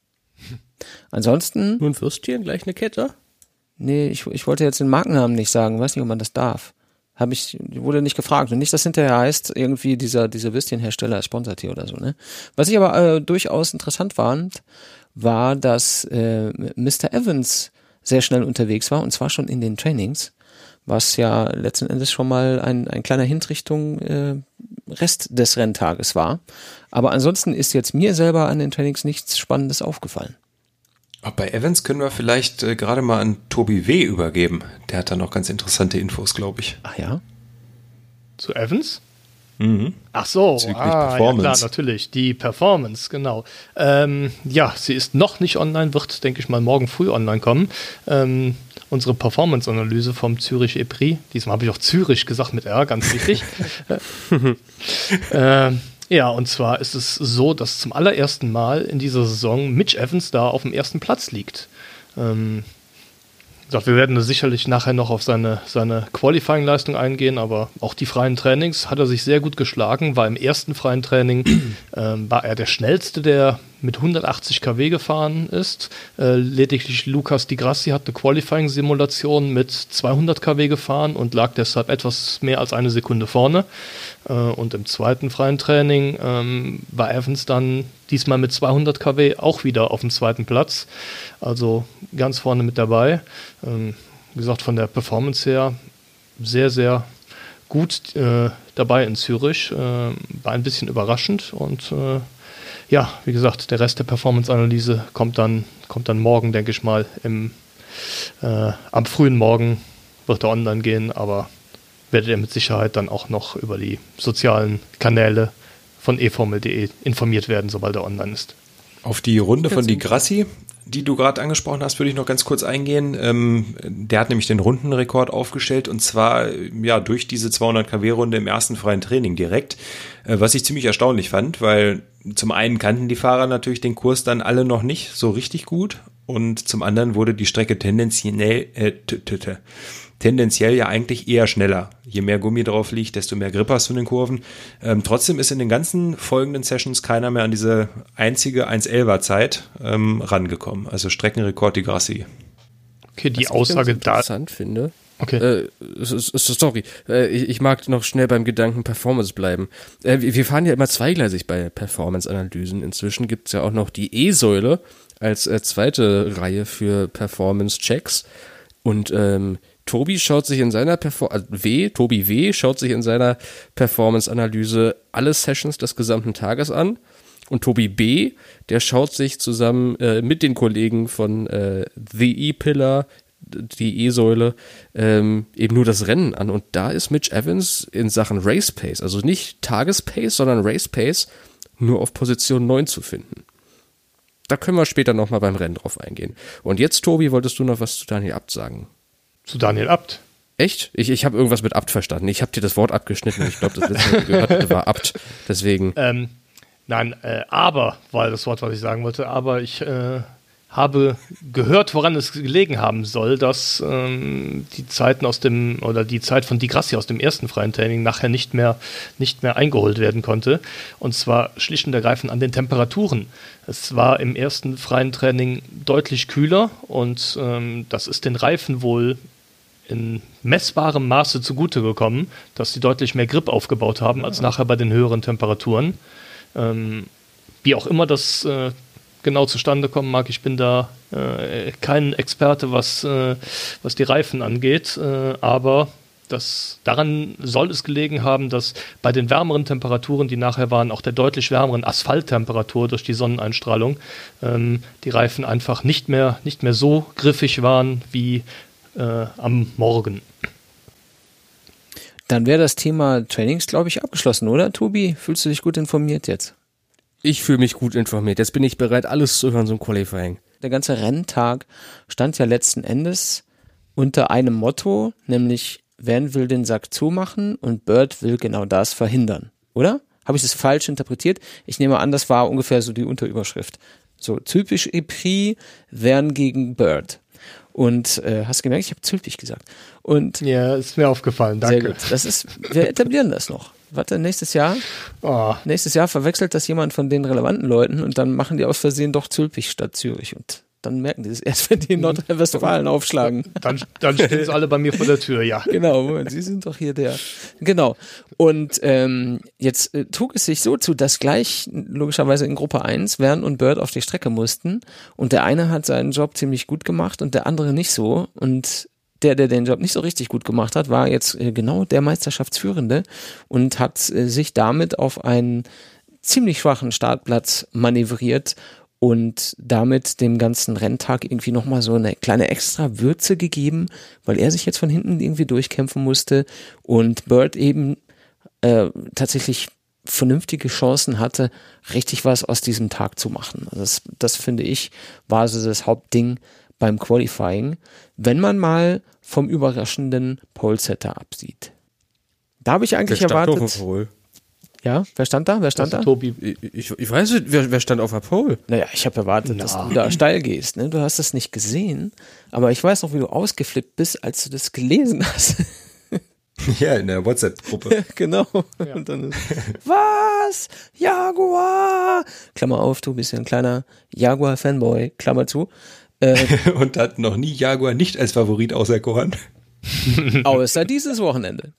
Ansonsten... Nur ein Würstchen, gleich eine Kette? Nee, ich, ich wollte jetzt den Markennamen nicht sagen, weiß nicht, ob man das darf. Hab ich, wurde nicht gefragt. Und nicht, dass hinterher heißt, irgendwie dieser, dieser Würstchenhersteller sponsert hier oder so, ne? Was ich aber äh, durchaus interessant fand, war, dass äh, Mister Evans sehr schnell unterwegs war, und zwar schon in den Trainings, was ja letzten Endes schon mal ein, ein kleiner Hint Richtung äh, Rest des Renntages war. Aber ansonsten ist jetzt mir selber an den Trainings nichts Spannendes aufgefallen. Bei Evans können wir vielleicht äh, gerade mal an Tobi W. übergeben. Der hat da noch ganz interessante Infos, glaube ich. Ach ja? Zu Evans? Mhm. Ach so, Bezüglich ah, Performance. ja klar, natürlich, die Performance, genau. Ähm, ja, sie ist noch nicht online, wird, denke ich mal, morgen früh online kommen. Ähm, unsere Performance-Analyse vom Zürich E-Prix, diesmal habe ich auch Zürich gesagt mit R, ganz wichtig. äh, ja, und zwar ist es so, dass zum allerersten Mal in dieser Saison Mitch Evans da auf dem ersten Platz liegt. Ähm, Wir werden sicherlich nachher noch auf seine, seine Qualifying-Leistung eingehen, aber auch die freien Trainings hat er sich sehr gut geschlagen, war im ersten freien Training, ähm, war er der Schnellste, der mit hundertachtzig Kilometer gefahren ist. Äh, lediglich Lucas Di Grassi hat eine Qualifying-Simulation mit zweihundert Kilometer gefahren und lag deshalb etwas mehr als eine Sekunde vorne. Äh, und im zweiten freien Training ähm, war Evans dann diesmal mit zweihundert Kilometer auch wieder auf dem zweiten Platz. Also ganz vorne mit dabei. Ähm, wie gesagt, von der Performance her sehr, sehr gut äh, dabei in Zürich. Äh, war ein bisschen überraschend und äh, ja, wie gesagt, der Rest der Performance-Analyse kommt dann, kommt dann morgen, denke ich mal, im, äh, am frühen Morgen wird er online gehen, aber werdet ihr mit Sicherheit dann auch noch über die sozialen Kanäle von e formel punkt de informiert werden, sobald er online ist. Auf die Runde von Di Grassi, die du gerade angesprochen hast, würde ich noch ganz kurz eingehen. Ähm, der hat nämlich den Rundenrekord aufgestellt und zwar ja durch diese zweihundert Kilometer Runde im ersten freien Training direkt, äh, was ich ziemlich erstaunlich fand, weil zum einen kannten die Fahrer natürlich den Kurs dann alle noch nicht so richtig gut und zum anderen wurde die Strecke tendenziell, äh, t- t- t- tendenziell ja eigentlich eher schneller. Je mehr Gummi drauf liegt, desto mehr Grip hast du in den Kurven. Ähm, trotzdem ist in den ganzen folgenden Sessions keiner mehr an diese einzige eins elfer Zeit ähm, rangekommen. Also Streckenrekord die Grassi. Okay, die Was Aussage ich da. interessant finde. Okay. Äh, s- s- sorry, äh, ich, ich mag noch schnell beim Gedanken Performance bleiben. Äh, wir, wir fahren ja immer zweigleisig bei Performance-Analysen. Inzwischen gibt's ja auch noch die E-Säule als äh, zweite Reihe für Performance-Checks. Und ähm, Tobi schaut sich in seiner Perfor- also W, Tobi W schaut sich in seiner Performance-Analyse alle Sessions des gesamten Tages an. Und Tobi B, der schaut sich zusammen äh, mit den Kollegen von äh, The E-Pillar, die E-Säule, ähm, eben nur das Rennen an. Und da ist Mitch Evans in Sachen Race Pace, also nicht Tagespace, sondern Race Pace, nur auf Position neun zu finden. Da können wir später nochmal beim Rennen drauf eingehen. Und jetzt, Tobi, wolltest du noch was zu Daniel Abt sagen? Zu Daniel Abt. Echt? Ich, ich habe irgendwas mit Abt verstanden. Ich habe dir das Wort abgeschnitten und ich glaube, das letzte, was ich gehört hatte, war Abt. Deswegen. Ähm, nein, äh, aber war das Wort, was ich sagen wollte. Aber ich äh, habe gehört, woran es gelegen haben soll, dass ähm, die Zeiten aus dem oder die Zeit von Di Grassi aus dem ersten freien Training nachher nicht mehr nicht mehr eingeholt werden konnte. Und zwar schlicht und ergreifend an den Temperaturen. Es war im ersten freien Training deutlich kühler und ähm, das ist den Reifen wohl in messbarem Maße zugute gekommen, dass sie deutlich mehr Grip aufgebaut haben als nachher bei den höheren Temperaturen. Ähm, wie auch immer das äh, genau zustande kommen mag, ich bin da äh, kein Experte, was, äh, was die Reifen angeht, äh, aber das, daran soll es gelegen haben, dass bei den wärmeren Temperaturen, die nachher waren, auch der deutlich wärmeren Asphalttemperatur durch die Sonneneinstrahlung, ähm, die Reifen einfach nicht mehr, nicht mehr so griffig waren wie äh, am Morgen. Dann wäre das Thema Trainings, glaube ich, abgeschlossen, oder, Tobi? Fühlst du dich gut informiert jetzt? Ich fühle mich gut informiert. Jetzt bin ich bereit, alles zu hören, so ein Qualifying. Der ganze Renntag stand ja letzten Endes unter einem Motto, nämlich Van will den Sack zumachen und Bird will genau das verhindern, oder? Habe ich das falsch interpretiert? Ich nehme an, das war ungefähr so die Unterüberschrift. So typisch E-Prix, Van gegen Bird. Und äh, hast gemerkt, ich habe Zülpich gesagt. Und ja, ist mir aufgefallen, danke. Sehr gut. Das ist, wir etablieren das noch. Warte, nächstes Jahr, Oh. nächstes Jahr verwechselt das jemand von den relevanten Leuten und dann machen die aus Versehen doch Zülpich statt Zürich und dann merken die das erst, wenn die in Nordrhein-Westfalen aufschlagen. Dann, dann stehen sie alle bei mir vor der Tür, ja. Genau, Moment, Sie sind doch hier der. Genau. Und ähm, jetzt äh, trug es sich so zu, dass gleich logischerweise in Gruppe eins Vern und Bird auf die Strecke mussten und der eine hat seinen Job ziemlich gut gemacht und der andere nicht so und der, der den Job nicht so richtig gut gemacht hat, war jetzt äh, genau der Meisterschaftsführende und hat äh, sich damit auf einen ziemlich schwachen Startplatz manövriert und damit dem ganzen Renntag irgendwie nochmal so eine kleine extra Würze gegeben, weil er sich jetzt von hinten irgendwie durchkämpfen musste und Bird eben äh, tatsächlich vernünftige Chancen hatte, richtig was aus diesem Tag zu machen. Also das, das finde ich, war so das Hauptding beim Qualifying, wenn man mal vom überraschenden Pole-Setter absieht. Da habe ich eigentlich Wer stand erwartet. auf der Pole? Ja, wer stand da? Wer stand da? Tobi. Ich, ich, ich weiß nicht, wer, wer stand auf der Pole? Naja, ich habe erwartet, Na. dass du da steil gehst. Ne? Du hast das nicht gesehen, aber ich weiß noch, wie du ausgeflippt bist, als du das gelesen hast. Ja, in der WhatsApp-Gruppe. Genau. Ja. Und dann ist, was? Jaguar! Klammer auf, du bist ja ein kleiner Jaguar-Fanboy, Klammer zu. Äh, Und hat noch nie Jaguar nicht als Favorit auserkoren. außer dieses Wochenende.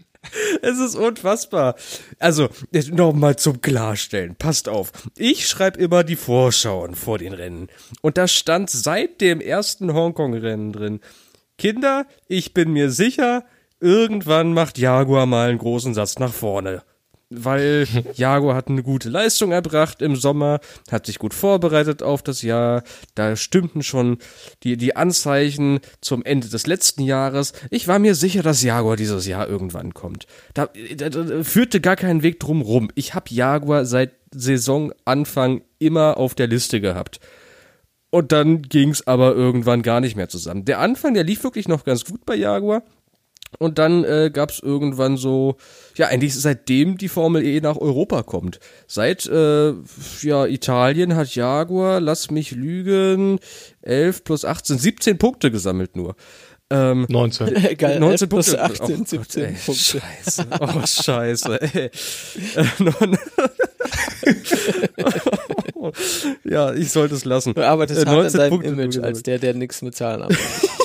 Es ist unfassbar. Also, nochmal zum Klarstellen. Passt auf. Ich schreibe immer die Vorschauen vor den Rennen. Und da stand seit dem ersten Hongkong-Rennen drin: Kinder, ich bin mir sicher, irgendwann macht Jaguar mal einen großen Satz nach vorne. Weil Jaguar hat eine gute Leistung erbracht im Sommer, hat sich gut vorbereitet auf das Jahr, da stimmten schon die, die Anzeichen zum Ende des letzten Jahres. Ich war mir sicher, dass Jaguar dieses Jahr irgendwann kommt. Da, da, da führte gar keinen Weg drum rum. Ich habe Jaguar seit Saisonanfang immer auf der Liste gehabt. Und dann ging's aber irgendwann gar nicht mehr zusammen. Der Anfang, der lief wirklich noch ganz gut bei Jaguar. Und dann äh, gab es irgendwann so, ja, eigentlich seitdem die Formel E nach Europa kommt. Seit äh, ja, Italien hat Jaguar, lass mich lügen, elf plus achtzehn, siebzehn Punkte gesammelt nur. Ähm, neunzehn. Geil, neunzehn elf plus Punkte. achtzehn, Oh siebzehn Gott, ey, Punkte. Scheiße. Oh, scheiße, ey. Äh, non- ja, ich sollte es lassen. Du arbeitest Äh, hart an neunzehn deinem Punkte Image nur als der, der nichts mit Zahlen arbeitet.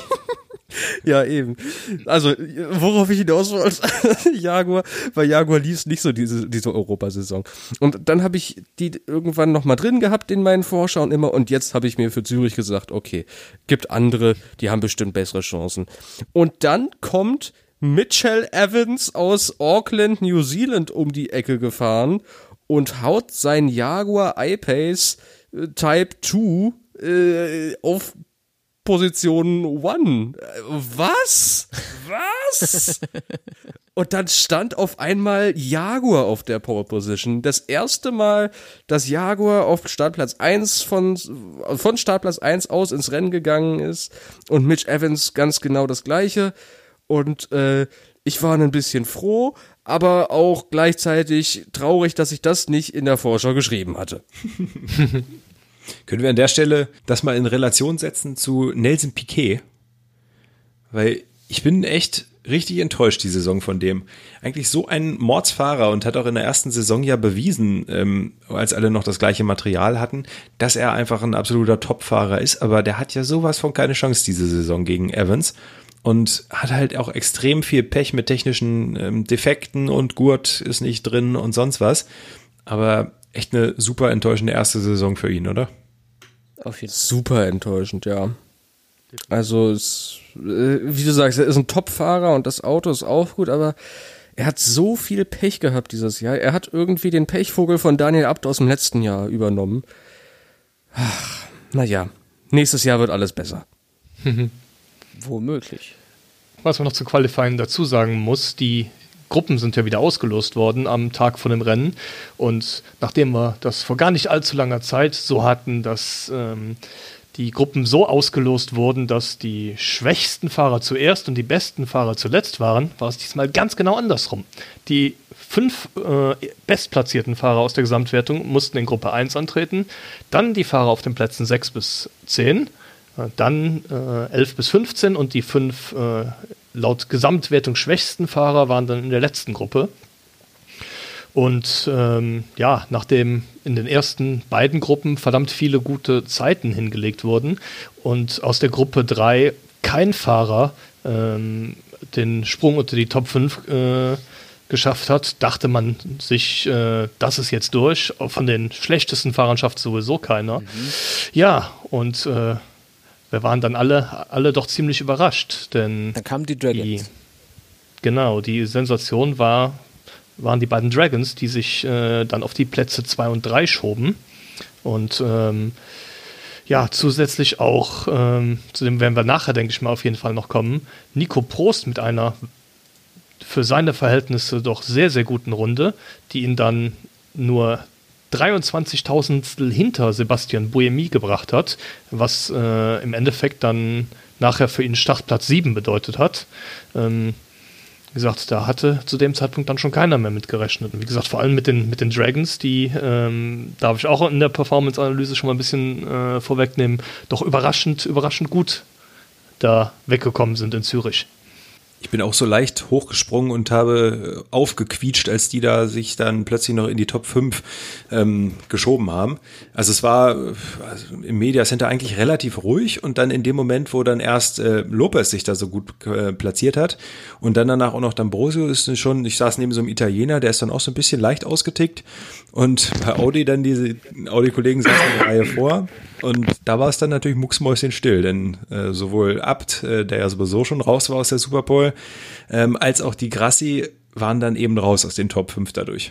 Ja, eben. Also, worauf ich hinaus wollte, Jaguar, weil Jaguar lief nicht so diese, diese Europasaison. Und dann habe ich die irgendwann nochmal drin gehabt in meinen Vorschauen immer und jetzt habe ich mir für Zürich gesagt, okay, gibt andere, die haben bestimmt bessere Chancen. Und dann kommt Mitchell Evans aus Auckland, New Zealand um die Ecke gefahren und haut sein Jaguar I-Pace äh, Type zwei äh, auf Position One. Was? Was? Und dann stand auf einmal Jaguar auf der Pole Position. Das erste Mal, dass Jaguar auf Startplatz eins von, von Startplatz eins aus ins Rennen gegangen ist. Und Mitch Evans ganz genau das Gleiche. Und äh, ich war ein bisschen froh, aber auch gleichzeitig traurig, dass ich das nicht in der Vorschau geschrieben hatte. Können wir an der Stelle das mal in Relation setzen zu Nelson Piquet? Weil ich bin echt richtig enttäuscht, die Saison von dem. Eigentlich so ein Mordsfahrer und hat auch in der ersten Saison ja bewiesen, ähm, als alle noch das gleiche Material hatten, dass er einfach ein absoluter Topfahrer ist. Aber der hat ja sowas von keine Chance diese Saison gegen Evans. Und hat halt auch extrem viel Pech mit technischen ähm, Defekten und Gurt ist nicht drin und sonst was. Aber echt eine super enttäuschende erste Saison für ihn, oder? Auf jeden Fall. Super enttäuschend, ja. Also, es, äh, wie du sagst, er ist ein Top-Fahrer und das Auto ist auch gut, aber er hat so viel Pech gehabt dieses Jahr. Er hat irgendwie den Pechvogel von Daniel Abt aus dem letzten Jahr übernommen. Ach, naja, nächstes Jahr wird alles besser. Womöglich. Was man noch zu Qualifying dazu sagen muss, die Gruppen sind ja wieder ausgelost worden am Tag von dem Rennen und nachdem wir das vor gar nicht allzu langer Zeit so hatten, dass ähm, die Gruppen so ausgelost wurden, dass die schwächsten Fahrer zuerst und die besten Fahrer zuletzt waren, war es diesmal ganz genau andersrum. Die fünf äh, bestplatzierten Fahrer aus der Gesamtwertung mussten in Gruppe eins antreten, dann die Fahrer auf den Plätzen sechs bis zehn, äh, dann äh, elf bis fünfzehn und die fünf äh, laut Gesamtwertung schwächsten Fahrer waren dann in der letzten Gruppe. Und ähm, ja, nachdem in den ersten beiden Gruppen verdammt viele gute Zeiten hingelegt wurden und aus der Gruppe drei kein Fahrer ähm, den Sprung unter die Top fünf äh, geschafft hat, dachte man sich, äh, das ist jetzt durch. Von den schlechtesten Fahrern schafft sowieso keiner. Mhm. Ja, und äh, wir waren dann alle, alle doch ziemlich überrascht, denn dann kamen die Dragons. Die, genau, die Sensation war, waren die beiden Dragons, die sich äh, dann auf die Plätze zwei und drei schoben. Und ähm, ja, zusätzlich auch, ähm, zu dem werden wir nachher, denke ich mal, auf jeden Fall noch kommen, Nico Prost mit einer für seine Verhältnisse doch sehr, sehr guten Runde, die ihn dann nur dreiundzwanzigtausendstel hinter Sebastian Buemi gebracht hat, was äh, im Endeffekt dann nachher für ihn Startplatz sieben bedeutet hat. Ähm, wie gesagt, da hatte zu dem Zeitpunkt dann schon keiner mehr mit gerechnet. Und wie gesagt, vor allem mit den, mit den Dragons, die, ähm, darf ich auch in der Performance-Analyse schon mal ein bisschen äh, vorwegnehmen, doch überraschend, überraschend gut da weggekommen sind in Zürich. Ich bin auch so leicht hochgesprungen und habe aufgequietscht, als die da sich dann plötzlich noch in die Top fünf ähm, geschoben haben. Also es war also im Media Center eigentlich relativ ruhig und dann in dem Moment, wo dann erst äh, Lopez sich da so gut äh, platziert hat und dann danach auch noch D'Ambrosio ist schon, ich saß neben so einem Italiener, der ist dann auch so ein bisschen leicht ausgetickt und bei Audi dann diese Audi-Kollegen saßen eine Reihe vor und da war es dann natürlich mucksmäuschenstill, denn äh, sowohl Abt, äh, der ja sowieso schon raus war aus der Superpole, ähm, als auch die Grassi waren dann eben raus aus den Top fünf dadurch.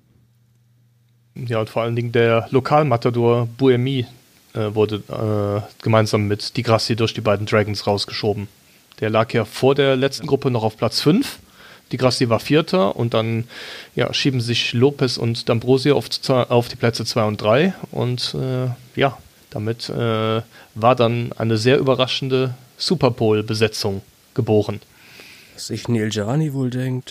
Ja, und vor allen Dingen der Lokalmatador Buemi äh, wurde äh, gemeinsam mit Di Grassi durch die beiden Dragons rausgeschoben. Der lag ja vor der letzten Gruppe noch auf Platz fünf. Di Grassi war Vierter und dann ja, schieben sich Lopez und D'Ambrosio auf, auf die Plätze zwei und drei und äh, ja, damit äh, war dann eine sehr überraschende Superpole-Besetzung geboren. Was sich Neil Jani wohl denkt.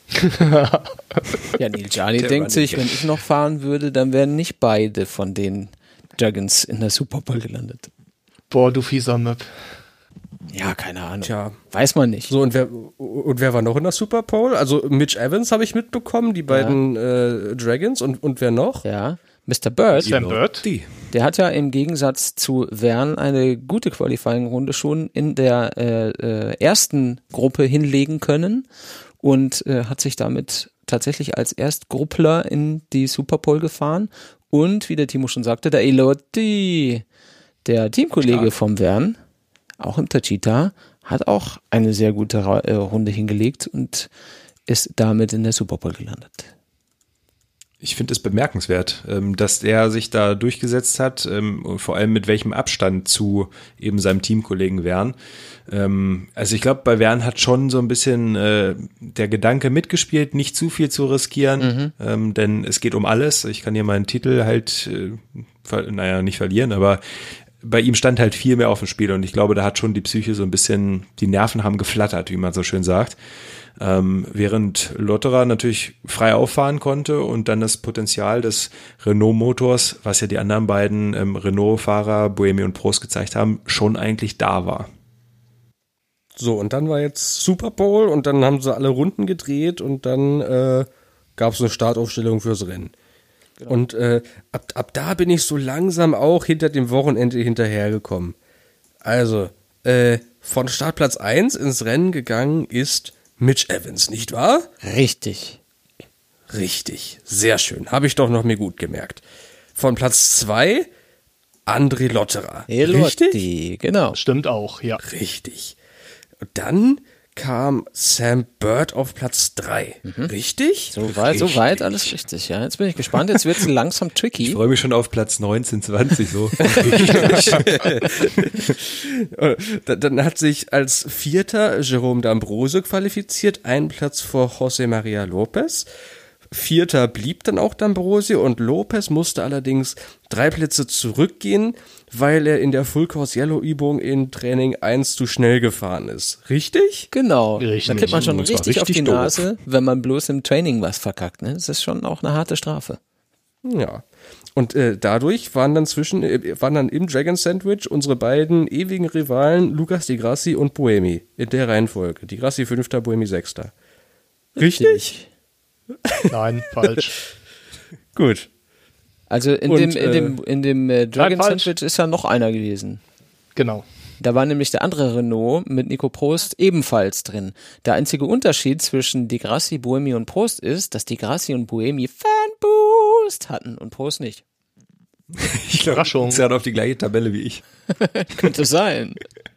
Ja, Neil Jani Der denkt war sich, nicht wenn ich noch fahren würde, dann wären nicht beide von den Dragons in der Super Bowl gelandet. Boah, du fieser Möb. Ja, keine Ahnung. Tja. Weiß man nicht. So, und wer, und wer war noch in der Super Bowl? Also Mitch Evans habe ich mitbekommen, die beiden äh, Dragons. Und, und wer noch? Ja, Mister Bird, Sam Bird? Die. der hat ja im Gegensatz zu Vern eine gute Qualifying-Runde schon in der äh, äh, ersten Gruppe hinlegen können und äh, hat sich damit tatsächlich als Erstgruppler in die Super Bowl gefahren. Und, wie der Timo schon sagte, der Elodie, der Teamkollege Stark. vom Vern, auch im Tachita, hat auch eine sehr gute Ra- äh, Runde hingelegt und ist damit in der Super Bowl gelandet. Ich finde es bemerkenswert, ähm, dass der sich da durchgesetzt hat, ähm, und vor allem mit welchem Abstand zu eben seinem Teamkollegen Vern. Ähm, also ich glaube, bei Vern hat schon so ein bisschen äh, der Gedanke mitgespielt, nicht zu viel zu riskieren, Mhm. ähm, denn es geht um alles. Ich kann hier meinen Titel halt, äh, ver- naja, nicht verlieren, aber bei ihm stand halt viel mehr auf dem Spiel und ich glaube, da hat schon die Psyche so ein bisschen, die Nerven haben geflattert, wie man so schön sagt. Ähm, während Lotterer natürlich frei auffahren konnte und dann das Potenzial des Renault-Motors, was ja die anderen beiden ähm, Renault-Fahrer, Buemi und Prost gezeigt haben, schon eigentlich da war. So, und dann war jetzt Super Bowl und dann haben sie alle Runden gedreht und dann äh, gab es eine Startaufstellung fürs Rennen. Und äh, ab, ab da bin ich so langsam auch hinter dem Wochenende hinterhergekommen. Also, äh, von Startplatz eins ins Rennen gegangen ist Mitch Evans, nicht wahr? Richtig. Richtig, sehr schön. Habe ich doch noch mir gut gemerkt. Von Platz zwei André Lotterer. Richtig? Elodie, genau. Stimmt auch, ja. Richtig. Und dann kam Sam Bird auf Platz drei. Richtig? So weit, so weit alles richtig, ja. Jetzt bin ich gespannt, jetzt wird es langsam tricky. Ich freue mich schon auf Platz neunzehn, zwanzig so. Dann dann hat sich als Vierter Jerome D'Ambrosio qualifiziert, einen Platz vor José María López. Vierter blieb dann auch D'Ambrosio und Lopez musste allerdings drei Plätze zurückgehen, weil er in der Full Course Yellow Übung in Training eins zu schnell gefahren ist. Richtig? Genau. Richtig. Da kriegt man schon Und zwar richtig, auf richtig die doof. Nase, wenn man bloß im Training was verkackt. Ne? Das ist schon auch eine harte Strafe. Ja. Und äh, dadurch waren dann zwischen, äh, waren dann im Dragon Sandwich unsere beiden ewigen Rivalen Lucas Di Grassi und Buemi in der Reihenfolge. Di Grassi Fünfter, Buemi Sechster. Richtig? Nein, falsch. Gut. Also in Und, dem, in dem, in dem äh, Dragon Nein, falsch. Sandwich ist ja noch einer gewesen. Genau. Da war nämlich der andere Renault mit Nico Prost ebenfalls drin. Der einzige Unterschied zwischen Di Grassi, Buemi und Prost ist, dass Di Grassi und Buemi Fanboost hatten und Prost nicht. Ich glaube, Überraschung. sie hat auf die gleiche Tabelle wie ich. Könnte sein.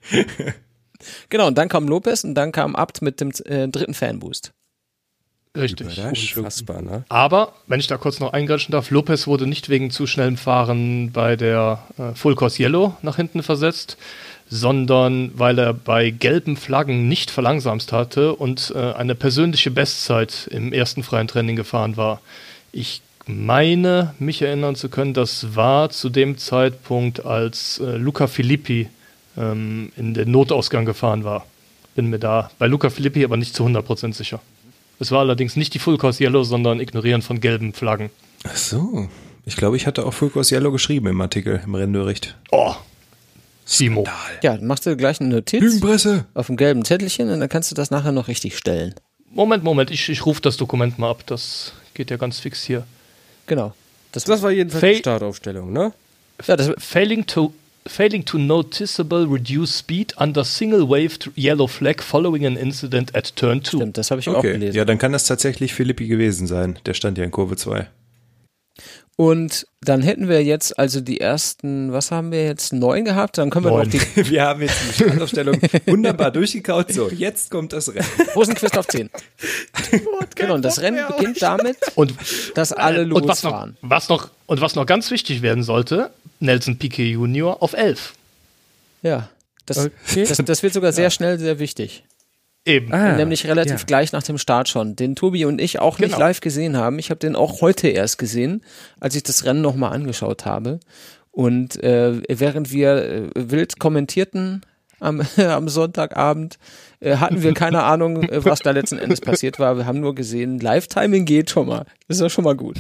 Genau, und dann kam Lopez und dann kam Abt mit dem äh, dritten Fanboost. Richtig. Unfassbar, ne? Aber, wenn ich da kurz noch eingreifen darf, Lopez wurde nicht wegen zu schnellem Fahren bei der äh, Full Course Yellow nach hinten versetzt, sondern weil er bei gelben Flaggen nicht verlangsamt hatte und äh, eine persönliche Bestzeit im ersten freien Training gefahren war. Ich meine, mich erinnern zu können, das war zu dem Zeitpunkt, als äh, Luca Filippi ähm, in den Notausgang gefahren war. Bin mir da bei Luca Filippi aber nicht zu hundert Prozent sicher. Es war allerdings nicht die Full Course Yellow, sondern Ignorieren von gelben Flaggen. Ach so. Ich glaube, ich hatte auch Full Course Yellow geschrieben im Artikel, im Rennbericht. Oh, Timo. Ja, dann machst du gleich eine Notiz Lügenpresse. auf dem gelben Zettelchen und dann kannst du das nachher noch richtig stellen. Moment, Moment, ich, ich rufe das Dokument mal ab. Das geht ja ganz fix hier. Genau. Das, Das war jedenfalls Fa- die Startaufstellung, ne? ja, das, Failing to, failing to noticeable reduce speed under single waved yellow flag following an incident at turn two. stimmt, das habe ich auch Okay, gelesen. ja, dann kann das tatsächlich Filippi gewesen sein. Der stand ja in Kurve zwei. Und dann hätten wir jetzt also die ersten, was haben wir jetzt, neun gehabt? Dann können wir Neun. noch die Wir haben jetzt die Startaufstellung wunderbar durchgekaut. So, jetzt kommt das Rennen. Rosenquist auf zehn. Genau, und das Rennen beginnt damit, Und, dass alle und was, noch, losfahren. was, noch, und was noch ganz wichtig werden sollte, Nelson Piquet Junior auf elf. Ja, das, Okay. das, das wird sogar sehr schnell sehr wichtig. Eben. Ah, Nämlich relativ ja. gleich nach dem Start schon. Den Tobi und ich auch nicht Genau. live gesehen haben. Ich habe den auch heute erst gesehen, als ich das Rennen nochmal angeschaut habe. Und äh, während wir äh, wild kommentierten am, am Sonntagabend, äh, hatten wir keine Ahnung, äh, was da letzten Endes passiert war. Wir haben nur gesehen, Live-Timing geht schon mal. Das ist ja schon mal gut.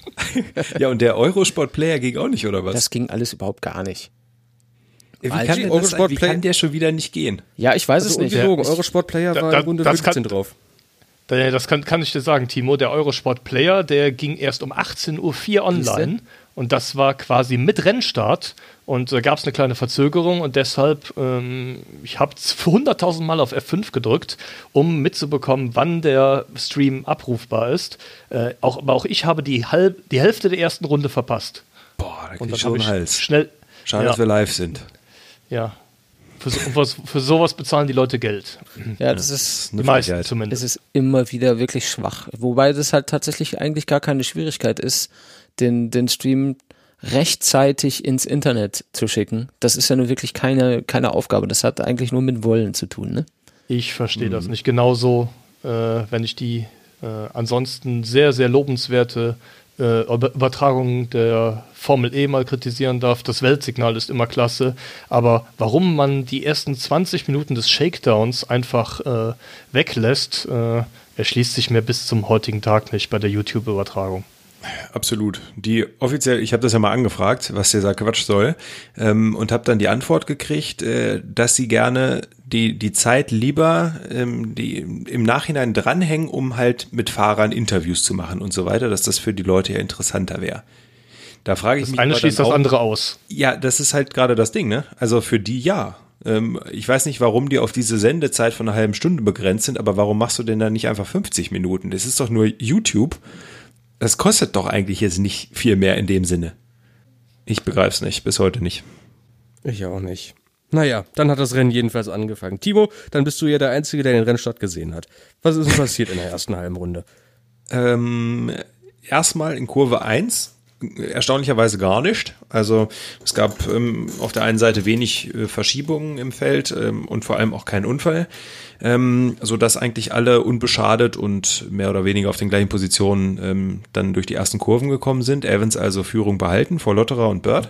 Ja, und der Eurosport-Player ging auch nicht, oder was? Das ging alles überhaupt gar nicht. Wie Weil kann, die denn das, Eurosport wie Play- kann der schon wieder nicht gehen? Ja, ich weiß Also es nicht. ungelogen, Ich- Eurosport Player Da- war da- in Runde das fünfzehn kann- drauf. Da- Das kann, kann ich dir sagen, Timo. Der Eurosport Player, der ging erst um achtzehn Uhr vier online. Und das war quasi mit Rennstart. Und da gab es eine kleine Verzögerung. Und deshalb, ähm, ich habe hunderttausend Mal auf F fünf gedrückt, um mitzubekommen, wann der Stream abrufbar ist. Äh, auch, aber auch ich habe die, halb, die Hälfte der ersten Runde verpasst. Boah, da krieg Und ich dann schon habe einen ich Hals. schnell... Schade, ja, dass wir live sind. ja. Für, so, was, für sowas bezahlen die Leute Geld. Ja, das ist, Eine Die meisten Frechheit. es zumindest. ist immer wieder wirklich schwach. Wobei das halt tatsächlich eigentlich gar keine Schwierigkeit ist, den, den Stream rechtzeitig ins Internet zu schicken. Das ist ja nur wirklich keine, keine Aufgabe. Das hat eigentlich nur mit Wollen zu tun, ne? Ich verstehe das nicht. Genauso, äh, wenn ich die äh, ansonsten sehr, sehr lobenswerte äh, Übertragung der Formel E mal kritisieren darf. Das Weltsignal ist immer klasse. Aber warum man die ersten zwanzig Minuten des Shakedowns einfach äh, weglässt, äh, erschließt sich mir bis zum heutigen Tag nicht bei der YouTube-Übertragung. Absolut. Die offiziell, ich habe das ja mal angefragt, was dieser Quatsch soll, ähm, und habe dann die Antwort gekriegt, äh, dass sie gerne die die Zeit lieber ähm, die im Nachhinein dranhängen, um halt mit Fahrern Interviews zu machen und so weiter, dass das für die Leute ja interessanter wäre. Da frage ich Das mich eine aber schließt dann das auch, andere aus. Ja, das ist halt gerade das Ding, ne? Also für die ja. Ähm, ich weiß nicht, warum die auf diese Sendezeit von einer halben Stunde begrenzt sind, aber warum machst du denn dann nicht einfach fünfzig Minuten? Das ist doch nur YouTube. Das kostet doch eigentlich jetzt nicht viel mehr in dem Sinne. Ich begreife es nicht, bis heute nicht. Ich auch nicht. Naja, dann hat das Rennen jedenfalls angefangen. Timo, dann bist du ja der Einzige, der den Rennstart gesehen hat. Was ist denn passiert in der ersten halben Runde? Ähm, erstmal in Kurve eins, erstaunlicherweise gar nicht. Also es gab ähm, auf der einen Seite wenig äh, Verschiebungen im Feld ähm, und vor allem auch keinen Unfall, ähm, sodass eigentlich alle unbeschadet und mehr oder weniger auf den gleichen Positionen ähm, dann durch die ersten Kurven gekommen sind. Evans also Führung behalten vor Lotterer und Bird.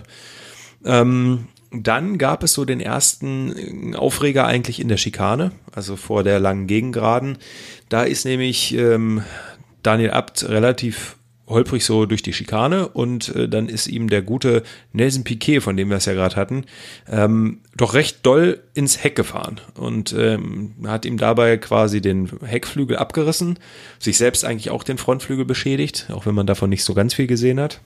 Ähm, dann gab es so den ersten Aufreger eigentlich in der Schikane, also vor der langen Gegengraden. Da ist nämlich ähm, Daniel Abt relativ holprig so durch die Schikane und äh, dann ist ihm der gute Nelson Piquet, von dem wir es ja gerade hatten, ähm, doch recht doll ins Heck gefahren und ähm, hat ihm dabei quasi den Heckflügel abgerissen, sich selbst eigentlich auch den Frontflügel beschädigt, auch wenn man davon nicht so ganz viel gesehen hat.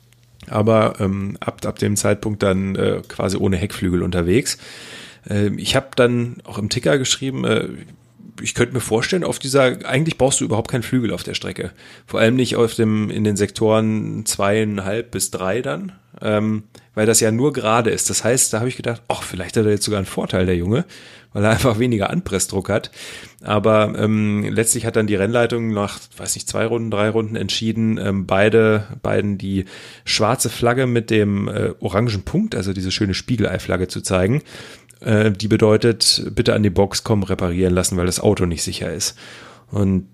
Aber ähm, ab, ab dem Zeitpunkt dann äh, quasi ohne Heckflügel unterwegs. Äh, ich habe dann auch im Ticker geschrieben, äh, ich könnte mir vorstellen, auf dieser, eigentlich brauchst du überhaupt keinen Flügel auf der Strecke. Vor allem nicht auf dem, in den Sektoren zweieinhalb bis drei dann, ähm, weil das ja nur gerade ist. Das heißt, da habe ich gedacht, ach, vielleicht hat er jetzt sogar einen Vorteil, der Junge, weil er einfach weniger Anpressdruck hat. Aber ähm, letztlich hat dann die Rennleitung nach, weiß nicht, zwei Runden, drei Runden entschieden, ähm, beide, beiden die schwarze Flagge mit dem äh, orangen Punkt, also diese schöne Spiegelei-Flagge zu zeigen. Die bedeutet, bitte an die Box kommen, reparieren lassen, weil das Auto nicht sicher ist. Und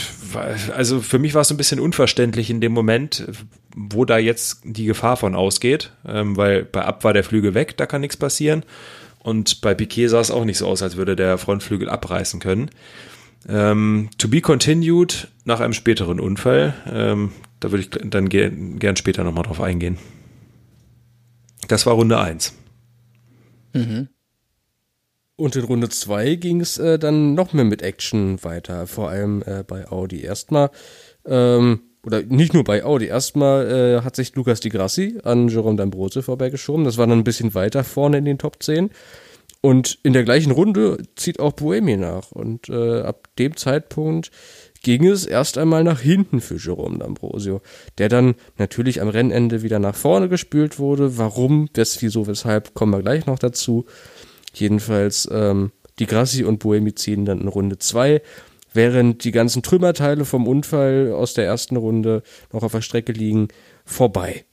also für mich war es so ein bisschen unverständlich in dem Moment, wo da jetzt die Gefahr von ausgeht, weil bei Abt war der Flügel weg, da kann nichts passieren. Und bei Piquet sah es auch nicht so aus, als würde der Frontflügel abreißen können. Ähm, to be continued nach einem späteren Unfall. Ähm, da würde ich dann ge- gern später nochmal drauf eingehen. Das war Runde eins. Mhm. Und in Runde zwei ging es äh, dann noch mehr mit Action weiter, vor allem äh, bei Audi. Erstmal, ähm, oder nicht nur bei Audi, erstmal äh, hat sich Lucas Di Grassi an Jérôme D'Ambrosio vorbeigeschoben. Das war dann ein bisschen weiter vorne in den Top zehn. Und in der gleichen Runde zieht auch Buemi nach. Und äh, ab dem Zeitpunkt ging es erst einmal nach hinten für Jérôme D'Ambrosio, der dann natürlich am Rennende wieder nach vorne gespült wurde. Warum, wes, wieso, weshalb, kommen wir gleich noch dazu. Jedenfalls, ähm, Di Grassi und Buemi ziehen dann in Runde zwei, während die ganzen Trümmerteile vom Unfall aus der ersten Runde noch auf der Strecke liegen, vorbei.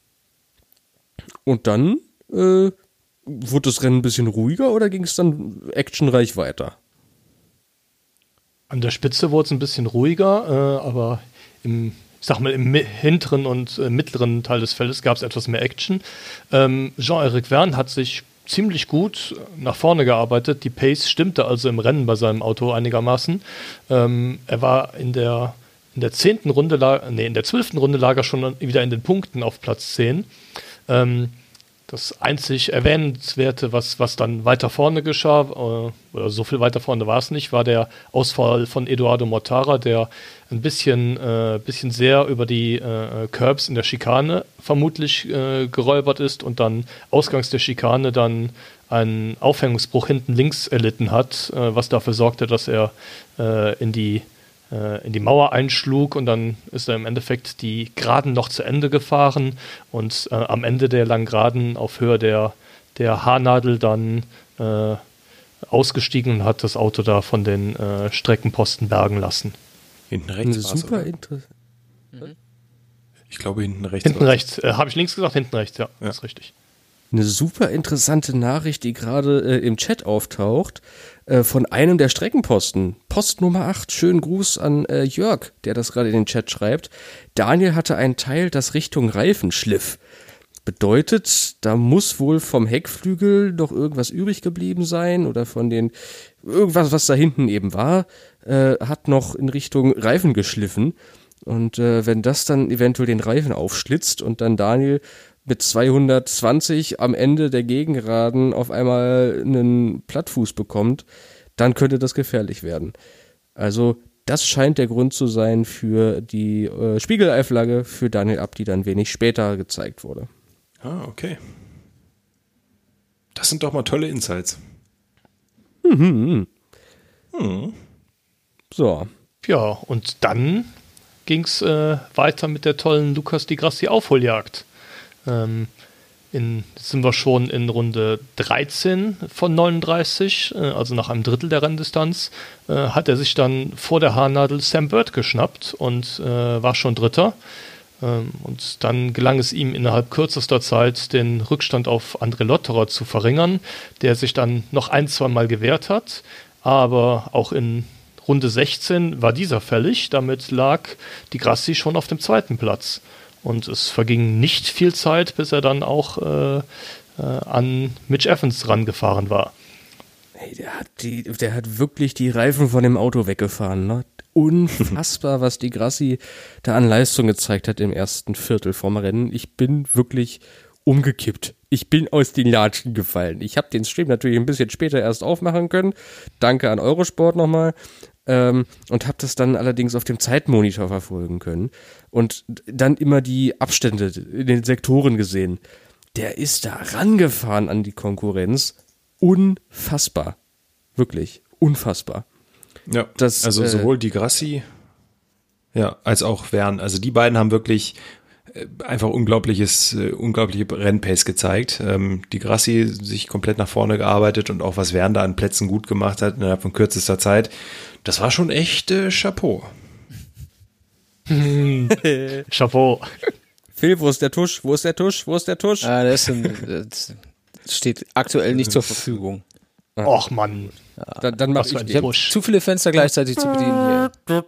Und dann äh, wurde das Rennen ein bisschen ruhiger oder ging es dann actionreich weiter? An der Spitze wurde es ein bisschen ruhiger, äh, aber im, ich sag mal, im hinteren und äh, mittleren Teil des Feldes gab es etwas mehr Action. Ähm, Jean-Éric Vergne hat sich ziemlich gut nach vorne gearbeitet. Die Pace stimmte also im Rennen bei seinem Auto einigermaßen. Ähm, er war in der in der zehnten Runde, nee, in der zwölften Runde lag er schon wieder in den Punkten auf Platz zehn. Ähm, das einzig Erwähnenswerte, was, was dann weiter vorne geschah, äh, oder so viel weiter vorne war es nicht, war der Ausfall von Eduardo Mortara, der ein bisschen, äh, bisschen sehr über die äh, Curbs in der Schikane vermutlich äh, geräubert ist und dann ausgangs der Schikane dann einen Aufhängungsbruch hinten links erlitten hat, äh, was dafür sorgte, dass er äh, in die in die Mauer einschlug und dann ist er im Endeffekt die Geraden noch zu Ende gefahren und äh, am Ende der langen Geraden auf Höhe der, der Haarnadel dann äh, ausgestiegen und hat das Auto da von den äh, Streckenposten bergen lassen. Hinten rechts war's, Super oder? interessant. Ich glaube hinten rechts. Hinten war's. rechts. Äh, Habe ich links gesagt? Hinten rechts, ja, Ja. ist richtig. Eine super interessante Nachricht, die gerade äh, im Chat auftaucht, äh, von einem der Streckenposten. Post Nummer acht, schönen Gruß an äh, Jörg, der das gerade in den Chat schreibt. Daniel hatte ein Teil, das Richtung Reifen schliff. Bedeutet, da muss wohl vom Heckflügel noch irgendwas übrig geblieben sein oder von den, irgendwas, was da hinten eben war, äh, hat noch in Richtung Reifen geschliffen. Und äh, wenn das dann eventuell den Reifen aufschlitzt und dann Daniel mit zweihundertzwanzig am Ende der Gegengeraden auf einmal einen Plattfuß bekommt, dann könnte das gefährlich werden. Also das scheint der Grund zu sein für die äh, Spiegeleiflagge für Daniel Abt, die dann wenig später gezeigt wurde. Ah, okay. Das sind doch mal tolle Insights. Mhm. Mhm. So. Ja, und dann ging es äh, weiter mit der tollen Lucas di Grassi Aufholjagd. Ähm, in, jetzt sind wir schon in Runde dreizehn von neununddreißig, äh, also nach einem Drittel der Renndistanz, äh, hat er sich dann vor der Haarnadel Sam Bird geschnappt und äh, war schon Dritter. Ähm, und dann gelang es ihm innerhalb kürzester Zeit, den Rückstand auf André Lotterer zu verringern, der sich dann noch ein, zwei Mal gewehrt hat, aber auch in Runde sechzehn war dieser fällig, damit lag di Grassi schon auf dem zweiten Platz. Und es verging nicht viel Zeit, bis er dann auch äh, äh, an Mitch Evans rangefahren war. Hey, der hat die, der hat wirklich die Reifen von dem Auto weggefahren, ne? Unfassbar, was di Grassi da an Leistung gezeigt hat im ersten Viertel vom Rennen. Ich bin wirklich umgekippt. Ich bin aus den Latschen gefallen. Ich habe den Stream natürlich ein bisschen später erst aufmachen können. Danke an Eurosport nochmal. Ähm, und habe das dann allerdings auf dem Zeitmonitor verfolgen können und dann immer die Abstände in den Sektoren gesehen. Der ist da rangefahren an die Konkurrenz. Unfassbar. Wirklich, unfassbar. Ja, Das, also äh, sowohl di Grassi ja, als auch Vern. Also die beiden haben wirklich äh, einfach unglaubliches, äh, unglaubliche Rennpace gezeigt. Ähm, di Grassi sich komplett nach vorne gearbeitet und auch was Vern da an Plätzen gut gemacht hat innerhalb von kürzester Zeit. Das war schon echt äh, Chapeau. Chapeau. Phil, wo ist der Tusch? Wo ist der Tusch? Wo ist der Tusch? Ah, das, sind, das steht aktuell nicht zur Verfügung. Och Mann. Dann, dann mach Was für ich ein die. Tusch. Zu viele Fenster gleichzeitig zu bedienen hier.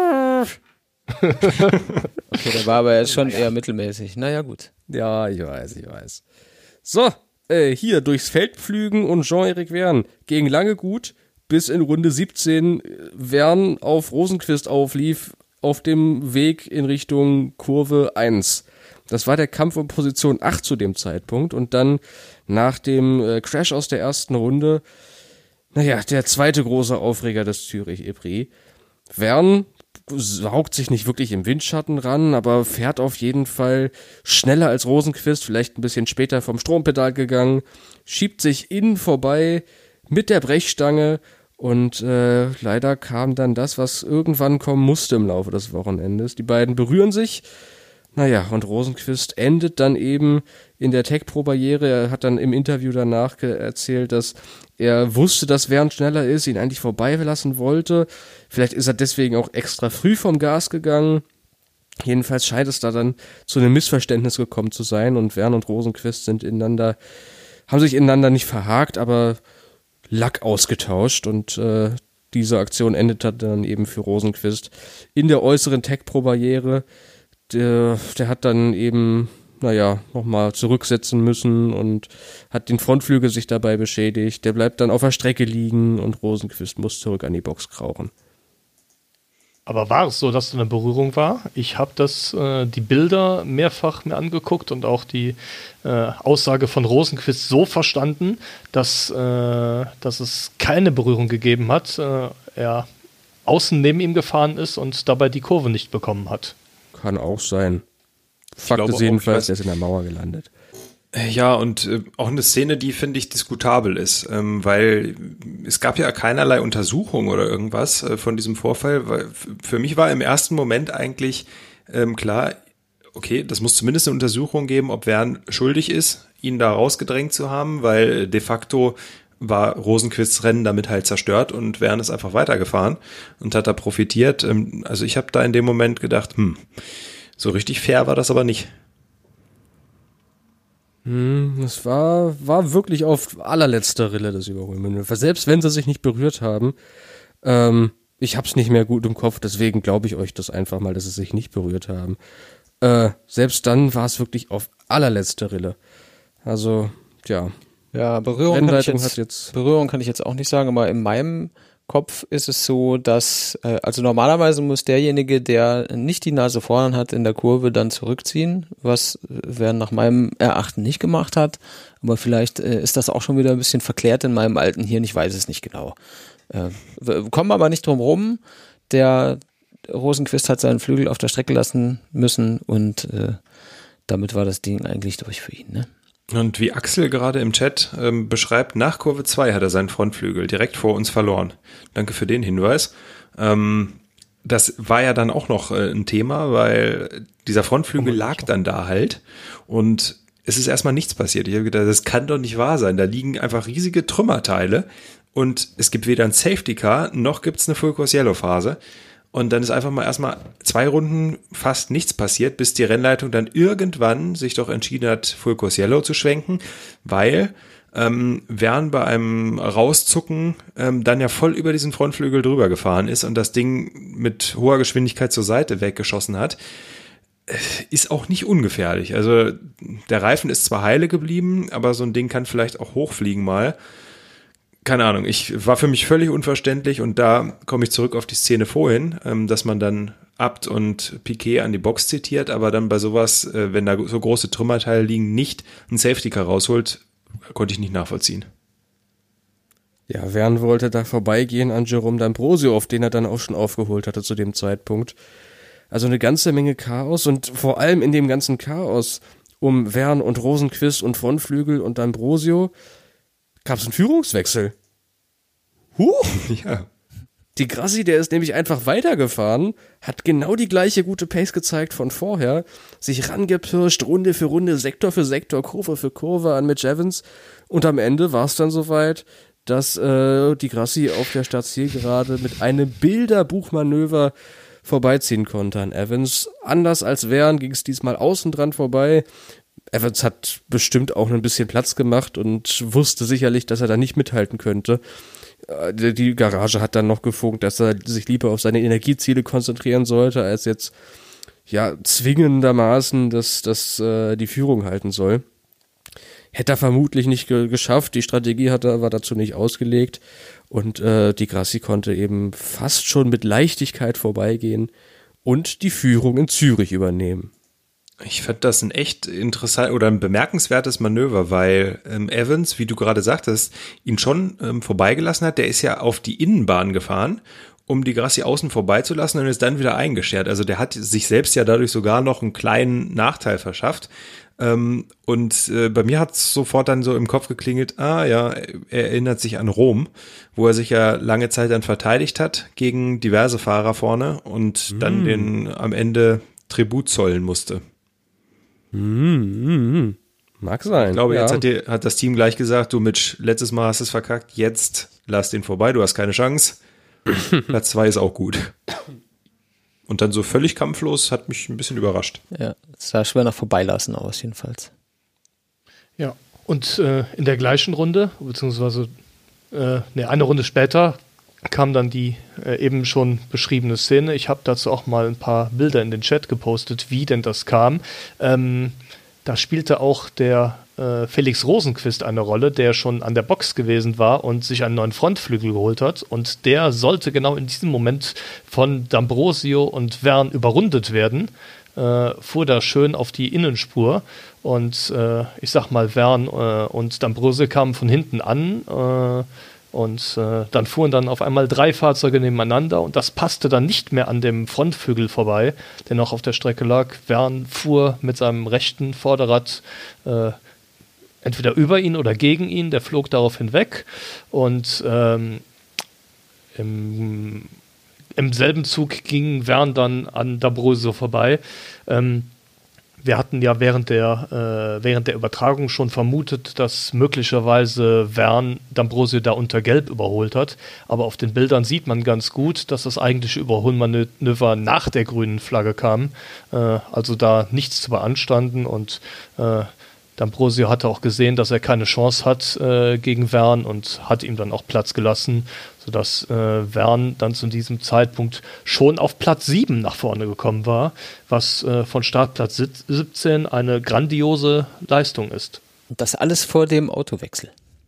Okay, der war aber jetzt schon eher mittelmäßig. Naja, gut. Ja, ich weiß, ich weiß. So, äh, hier durchs Feld pflügen und Jean-Éric Vern gegen lange gut, bis in Runde siebzehn Vern auf Rosenqvist auflief, auf dem Weg in Richtung Kurve eins. Das war der Kampf um Position acht zu dem Zeitpunkt und dann nach dem äh, Crash aus der ersten Runde, naja, der zweite große Aufreger des Zürich-Epris. Vern saugt sich nicht wirklich im Windschatten ran, aber fährt auf jeden Fall schneller als Rosenqvist, vielleicht ein bisschen später vom Strompedal gegangen, schiebt sich innen vorbei mit der Brechstange und äh, leider kam dann das, was irgendwann kommen musste im Laufe des Wochenendes. Die beiden berühren sich, naja, und Rosenqvist endet dann eben in der Tech-Pro-Barriere. Er hat dann im Interview danach ge- erzählt, dass er wusste, dass Vern schneller ist, ihn eigentlich vorbeilassen wollte. Vielleicht ist er deswegen auch extra früh vom Gas gegangen. Jedenfalls scheint es da dann zu einem Missverständnis gekommen zu sein und Vern und Rosenqvist sind ineinander, haben sich ineinander nicht verhakt, aber Lack ausgetauscht und äh, diese Aktion endete dann eben für Rosenqvist in der äußeren Tech-Pro-Barriere. Der, der hat dann eben naja, nochmal zurücksetzen müssen und hat den Frontflügel sich dabei beschädigt. Der bleibt dann auf der Strecke liegen und Rosenqvist muss zurück an die Box krauchen. Aber war es so, dass da eine Berührung war? Ich habe das, äh, die Bilder mehrfach mir angeguckt und auch die äh, Aussage von Rosenqvist so verstanden, dass, äh, dass es keine Berührung gegeben hat. Äh, er außen neben ihm gefahren ist und dabei die Kurve nicht bekommen hat. Kann auch sein. Fakt ist auch, jedenfalls, er ist in der Mauer gelandet. Ja, und äh, auch eine Szene, die, finde ich, diskutabel ist, ähm, weil es gab ja keinerlei Untersuchung oder irgendwas äh, von diesem Vorfall, weil f- für mich war im ersten Moment eigentlich ähm, klar, okay, das muss zumindest eine Untersuchung geben, ob Wern schuldig ist, ihn da rausgedrängt zu haben, weil de facto war Rosenqvists Rennen damit halt zerstört und Wern ist einfach weitergefahren und hat da profitiert. Ähm, also ich habe da in dem Moment gedacht, hm, so richtig fair war das aber nicht. Es war, war wirklich auf allerletzter Rille das Überholmanöver. Selbst wenn sie sich nicht berührt haben. Ähm, ich hab's nicht mehr gut im Kopf, deswegen glaube ich euch das einfach mal, dass sie sich nicht berührt haben. Äh, selbst dann war es wirklich auf allerletzter Rille. Also, ja. Ja, Berührung kann, ich Rennleitung jetzt, hat jetzt- Berührung kann ich jetzt auch nicht sagen, aber in meinem Kopf ist es so, dass, äh, also normalerweise muss derjenige, der nicht die Nase vorn hat, in der Kurve dann zurückziehen, was Wern nach meinem Erachten nicht gemacht hat. Aber vielleicht äh, ist das auch schon wieder ein bisschen verklärt in meinem alten Hirn, ich weiß es nicht genau. Äh, wir kommen aber nicht drum rum. Der Rosenqvist hat seinen Flügel auf der Strecke lassen müssen und äh, damit war das Ding eigentlich durch für ihn, ne? Und wie Axel gerade im Chat ähm, beschreibt, nach Kurve zwei hat er seinen Frontflügel direkt vor uns verloren. Danke für den Hinweis. Ähm, das war ja dann auch noch äh, ein Thema, weil dieser Frontflügel lag dann da halt und es ist erstmal nichts passiert. Ich habe gedacht, das kann doch nicht wahr sein. Da liegen einfach riesige Trümmerteile und es gibt weder ein Safety Car, noch gibt es eine Full Course Yellow Phase. Und dann ist einfach mal erstmal zwei Runden fast nichts passiert, bis die Rennleitung dann irgendwann sich doch entschieden hat, Full Course Yellow zu schwenken, weil ähm, Wern bei einem Rauszucken ähm, dann ja voll über diesen Frontflügel drüber gefahren ist und das Ding mit hoher Geschwindigkeit zur Seite weggeschossen hat. Ist auch nicht ungefährlich. Also der Reifen ist zwar heile geblieben, aber so ein Ding kann vielleicht auch hochfliegen mal. Keine Ahnung, ich war für mich völlig unverständlich und da komme ich zurück auf die Szene vorhin, ähm, dass man dann Abt und Piquet an die Box zitiert, aber dann bei sowas, äh, wenn da so große Trümmerteile liegen, nicht ein Safety Car rausholt, konnte ich nicht nachvollziehen. Ja, Wern wollte da vorbeigehen an Jerome D'Ambrosio, auf den er dann auch schon aufgeholt hatte zu dem Zeitpunkt. Also eine ganze Menge Chaos und vor allem in dem ganzen Chaos um Wern und Rosenqvist und Frontflügel und D'Ambrosio gab es einen Führungswechsel. Huch! Ja. Die Grassi, der ist nämlich einfach weitergefahren, hat genau die gleiche gute Pace gezeigt von vorher, sich rangepirscht, Runde für Runde, Sektor für Sektor, Kurve für Kurve an Mitch Evans und am Ende war es dann soweit, dass äh, die Grassi auf der Startzielgerade mit einem Bilderbuchmanöver vorbeiziehen konnte an Evans. Anders als Wern ging es diesmal außen dran vorbei. Evans hat bestimmt auch ein bisschen Platz gemacht und wusste sicherlich, dass er da nicht mithalten könnte. Die Garage hat dann noch gefunkt, dass er sich lieber auf seine Energieziele konzentrieren sollte, als jetzt ja zwingendermaßen dass, dass, äh, die Führung halten soll. Hätte er vermutlich nicht ge- geschafft, die Strategie hat er, war dazu nicht ausgelegt und äh, die Grassi konnte eben fast schon mit Leichtigkeit vorbeigehen und die Führung in Zürich übernehmen. Ich fand das ein echt interessant oder ein bemerkenswertes Manöver, weil ähm, Evans, wie du gerade sagtest, ihn schon ähm, vorbeigelassen hat. Der ist ja auf die Innenbahn gefahren, um die Grassi außen vorbeizulassen und ist dann wieder eingeschert. Also der hat sich selbst ja dadurch sogar noch einen kleinen Nachteil verschafft. Ähm, und äh, bei mir hat es sofort dann so im Kopf geklingelt, ah ja, er erinnert sich an Rom, wo er sich ja lange Zeit dann verteidigt hat gegen diverse Fahrer vorne und mm. dann den am Ende Tribut zollen musste. Mm, mag sein. Ich glaube, ja. jetzt hat, die, hat das Team gleich gesagt, du Mitch, letztes Mal hast du es verkackt, jetzt lass den vorbei, du hast keine Chance. Platz zwei ist auch gut. Und dann so völlig kampflos, hat mich ein bisschen überrascht. Ja, es sah schwer nach Vorbeilassen aus, jedenfalls. Ja, und äh, in der gleichen Runde, beziehungsweise äh, ne, eine Runde später, kam dann die äh, eben schon beschriebene Szene. Ich habe dazu auch mal ein paar Bilder in den Chat gepostet, wie denn das kam. Ähm, da spielte auch der äh, Felix Rosenqvist eine Rolle, der schon an der Box gewesen war und sich einen neuen Frontflügel geholt hat. Und der sollte genau in diesem Moment von D'Ambrosio und Verne überrundet werden. Äh, fuhr da schön auf die Innenspur. Und äh, ich sag mal, Verne äh, und D'Ambrosio kamen von hinten an. Äh, Und äh, dann fuhren dann auf einmal drei Fahrzeuge nebeneinander und das passte dann nicht mehr an dem Frontflügel vorbei, der noch auf der Strecke lag. Verne fuhr mit seinem rechten Vorderrad äh, entweder über ihn oder gegen ihn, der flog darauf hinweg und ähm, im, im selben Zug ging Verne dann an D'Ambrosio vorbei. Ähm, Wir hatten ja während der, äh, während der Übertragung schon vermutet, dass möglicherweise Verne D'Ambrosio da unter Gelb überholt hat. Aber auf den Bildern sieht man ganz gut, dass das eigentliche Überholmanöver nach der grünen Flagge kam. Äh, also da nichts zu beanstanden. Und äh, D'Ambrosio hatte auch gesehen, dass er keine Chance hat äh, gegen Verne und hat ihm dann auch Platz gelassen, sodass äh, Verne dann zu diesem Zeitpunkt schon auf Platz sieben nach vorne gekommen war, was äh, von Startplatz siebzehn eine grandiose Leistung ist. Und das alles vor dem Autowechsel.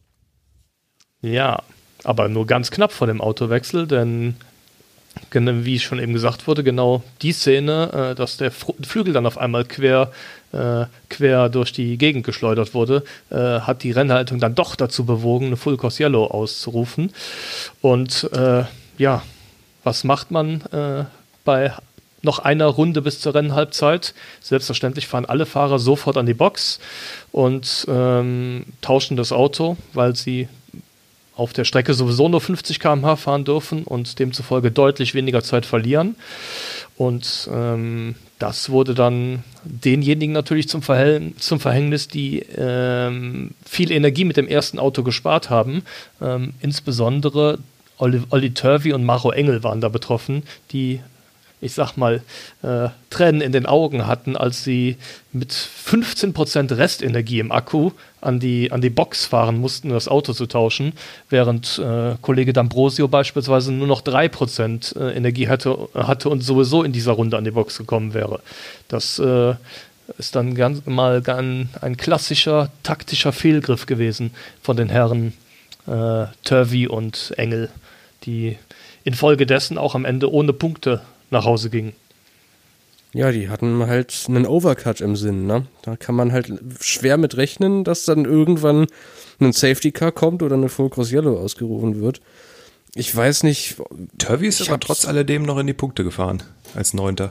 Ja, aber nur ganz knapp vor dem Autowechsel, denn wie schon eben gesagt wurde, genau die Szene, äh, dass der Flügel dann auf einmal quer, äh, quer durch die Gegend geschleudert wurde, äh, hat die Rennleitung dann doch dazu bewogen, eine Full Course Yellow auszurufen. Und äh, ja, was macht man äh, bei noch einer Runde bis zur Rennhalbzeit? Selbstverständlich fahren alle Fahrer sofort an die Box und ähm, tauschen das Auto, weil sie auf der Strecke sowieso nur fünfzig Kilometer pro Stunde fahren dürfen und demzufolge deutlich weniger Zeit verlieren. Und ähm, das wurde dann denjenigen natürlich zum, Verhäng- zum Verhängnis, die ähm, viel Energie mit dem ersten Auto gespart haben. Ähm, insbesondere Olli, Olli Turvey und Maro Engel waren da betroffen, die, ich sag mal, äh, Tränen in den Augen hatten, als sie mit fünfzehn Prozent Restenergie im Akku an die, an die Box fahren mussten, um das Auto zu tauschen, während äh, Kollege D'Ambrosio beispielsweise nur noch drei Prozent äh, Energie hatte, hatte und sowieso in dieser Runde an die Box gekommen wäre. Das äh, ist dann ganz mal ein, ein klassischer taktischer Fehlgriff gewesen von den Herren äh, Turvey und Engel, die infolgedessen auch am Ende ohne Punkte nach Hause gingen. Ja, die hatten halt einen Overcut im Sinn, ne? Da kann man halt schwer mit rechnen, dass dann irgendwann ein Safety Car kommt oder eine Full Course Yellow ausgerufen wird. Ich weiß nicht. Turvey ist aber trotz alledem noch in die Punkte gefahren, als Neunter.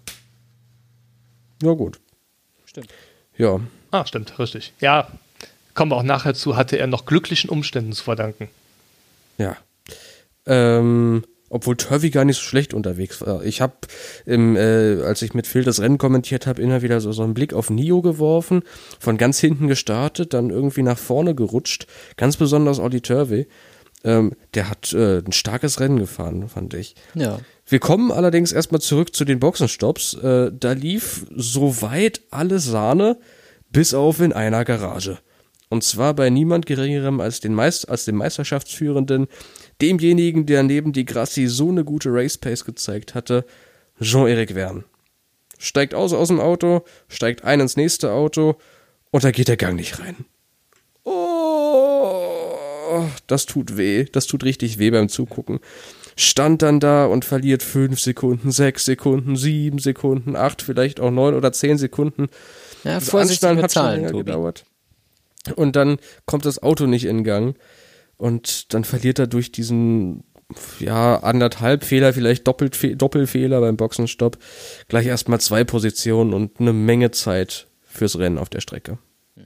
Ja, gut. Stimmt. Ja. Ah, stimmt, richtig. Ja, kommen wir auch nachher zu, hatte er noch glücklichen Umständen zu verdanken. Ja. Ähm, obwohl Turvey gar nicht so schlecht unterwegs war. Ich habe, äh, als ich mit Phil das Rennen kommentiert habe, immer wieder so, so einen Blick auf Nio geworfen, von ganz hinten gestartet, dann irgendwie nach vorne gerutscht. Ganz besonders Olli Turvey. Ähm, der hat äh, ein starkes Rennen gefahren, fand ich. Ja. Wir kommen allerdings erstmal zurück zu den Boxenstopps. Äh, da lief soweit alles Sahne, bis auf in einer Garage. Und zwar bei niemand Geringerem als, den Meist- als dem Meisterschaftsführenden, demjenigen, der neben die Grassi so eine gute Race-Pace gezeigt hatte, Jean-Éric Verne. Steigt aus aus dem Auto, steigt ein ins nächste Auto und da geht der Gang nicht rein. Oh, das tut weh, das tut richtig weh beim Zugucken. Stand dann da und verliert fünf Sekunden, sechs Sekunden, sieben Sekunden, acht, vielleicht auch neun oder zehn Sekunden. Ja, Das vorsichtig Anschnallen mit hat schon Zahlen, länger Tobi. gedauert. Und dann kommt das Auto nicht in Gang. Und dann verliert er durch diesen, ja, anderthalb Fehler, vielleicht Doppelt, Doppelfehler beim Boxenstopp, gleich erstmal zwei Positionen und eine Menge Zeit fürs Rennen auf der Strecke. Mhm.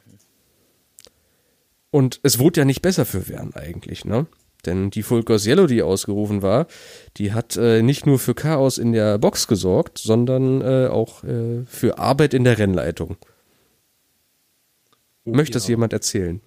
Und es wurde ja nicht besser für Verne eigentlich, ne? Denn die Full Course Yellow, die ausgerufen war, die hat äh, nicht nur für Chaos in der Box gesorgt, sondern äh, auch äh, für Arbeit in der Rennleitung. Oh, Möchte das ja. jemand erzählen?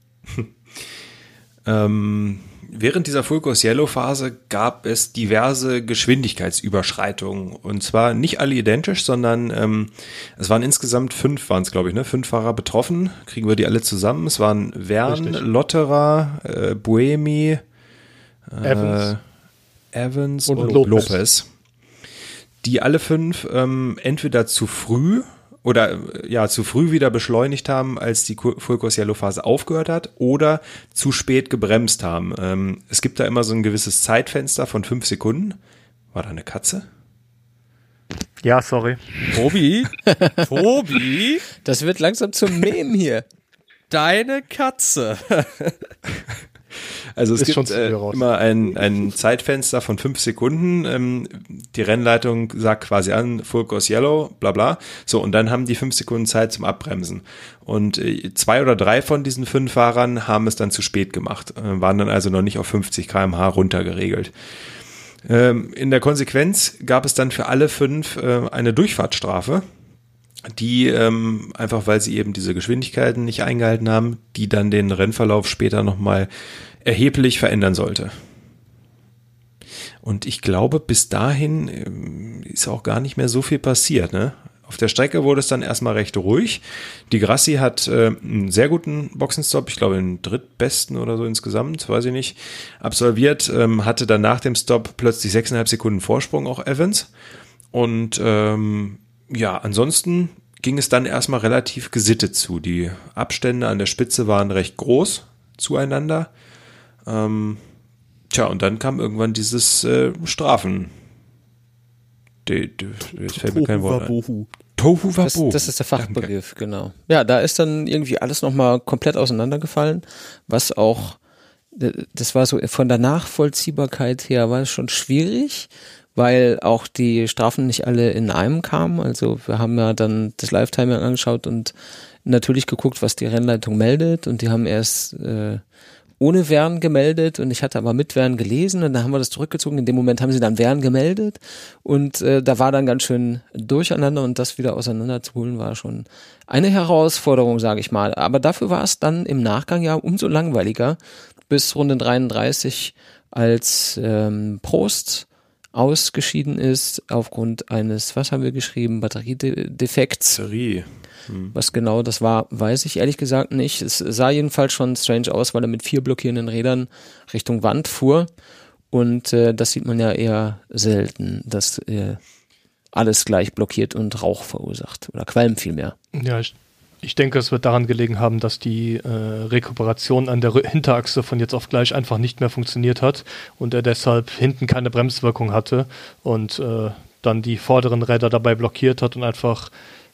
ähm, während dieser Full Course Yellow Phase gab es diverse Geschwindigkeitsüberschreitungen. Und zwar nicht alle identisch, sondern ähm, es waren insgesamt fünf, waren es glaube ich, ne? Fünf Fahrer betroffen. Kriegen wir die alle zusammen? Es waren Verne, Richtig. Lotterer, äh, Buemi, äh, Evans, Evans und, und Lopez. Lopez. Die alle fünf ähm, entweder zu früh oder äh, ja zu früh wieder beschleunigt haben, als die Full Course Yellow Phase aufgehört hat, oder zu spät gebremst haben. Ähm, es gibt da immer so ein gewisses Zeitfenster von fünf Sekunden. War da eine Katze? Ja, sorry. Tobi? Tobi? Das wird langsam zum Meme hier. Deine Katze. Also es Ist gibt äh, immer ein, ein Zeitfenster von fünf Sekunden. Ähm, die Rennleitung sagt quasi an, Full Course Yellow, bla bla. So, und dann haben die fünf Sekunden Zeit zum Abbremsen. Und äh, zwei oder drei von diesen fünf Fahrern haben es dann zu spät gemacht, äh, waren dann also noch nicht auf fünfzig Kilometer pro Stunde runtergeregelt. Ähm, in der Konsequenz gab es dann für alle fünf äh, eine Durchfahrtsstrafe, die ähm, einfach, weil sie eben diese Geschwindigkeiten nicht eingehalten haben, die dann den Rennverlauf später nochmal erheblich verändern sollte. Und ich glaube, bis dahin ähm, ist auch gar nicht mehr so viel passiert, ne? Auf der Strecke wurde es dann erstmal recht ruhig. Die Grassi hat äh, einen sehr guten Boxenstopp, ich glaube den drittbesten oder so insgesamt, weiß ich nicht, absolviert, ähm, hatte dann nach dem Stopp plötzlich sechseinhalb Sekunden Vorsprung, auch Evans. Und ähm, ja, ansonsten ging es dann erstmal relativ gesittet zu. Die Abstände an der Spitze waren recht groß zueinander. Ähm, tja, und dann kam irgendwann dieses äh, Strafen. De, de, jetzt fällt mir kein Wort ein. Tohu Das, Wabohu. das ist der Fachbegriff, Danke. Genau. Ja, da ist dann irgendwie alles nochmal komplett auseinandergefallen, was auch, das war so von der Nachvollziehbarkeit her, war es schon schwierig, weil auch die Strafen nicht alle in einem kamen. Also wir haben ja dann das Live-Timing angeschaut und natürlich geguckt, was die Rennleitung meldet, und die haben erst äh, ohne Wern gemeldet und ich hatte aber mit Wern gelesen, und dann haben wir das zurückgezogen. In dem Moment haben sie dann Wern gemeldet, und äh, da war dann ganz schön durcheinander, und das wieder auseinanderzuholen war schon eine Herausforderung, sage ich mal. Aber dafür war es dann im Nachgang ja umso langweiliger, bis Runde dreiunddreißig, als ähm, Prost ausgeschieden ist aufgrund eines, was haben wir geschrieben, Batteriedefekts. Batterie. Hm. Was genau das war, weiß ich ehrlich gesagt nicht. Es sah jedenfalls schon strange aus, weil er mit vier blockierenden Rädern Richtung Wand fuhr. Und äh, das sieht man ja eher selten, dass äh, alles gleich blockiert und Rauch verursacht. Oder Qualm vielmehr. Ja, ich, ich denke, es wird daran gelegen haben, dass die äh, Rekuperation an der R- Hinterachse von jetzt auf gleich einfach nicht mehr funktioniert hat und er deshalb hinten keine Bremswirkung hatte und äh, dann die vorderen Räder dabei blockiert hat und einfach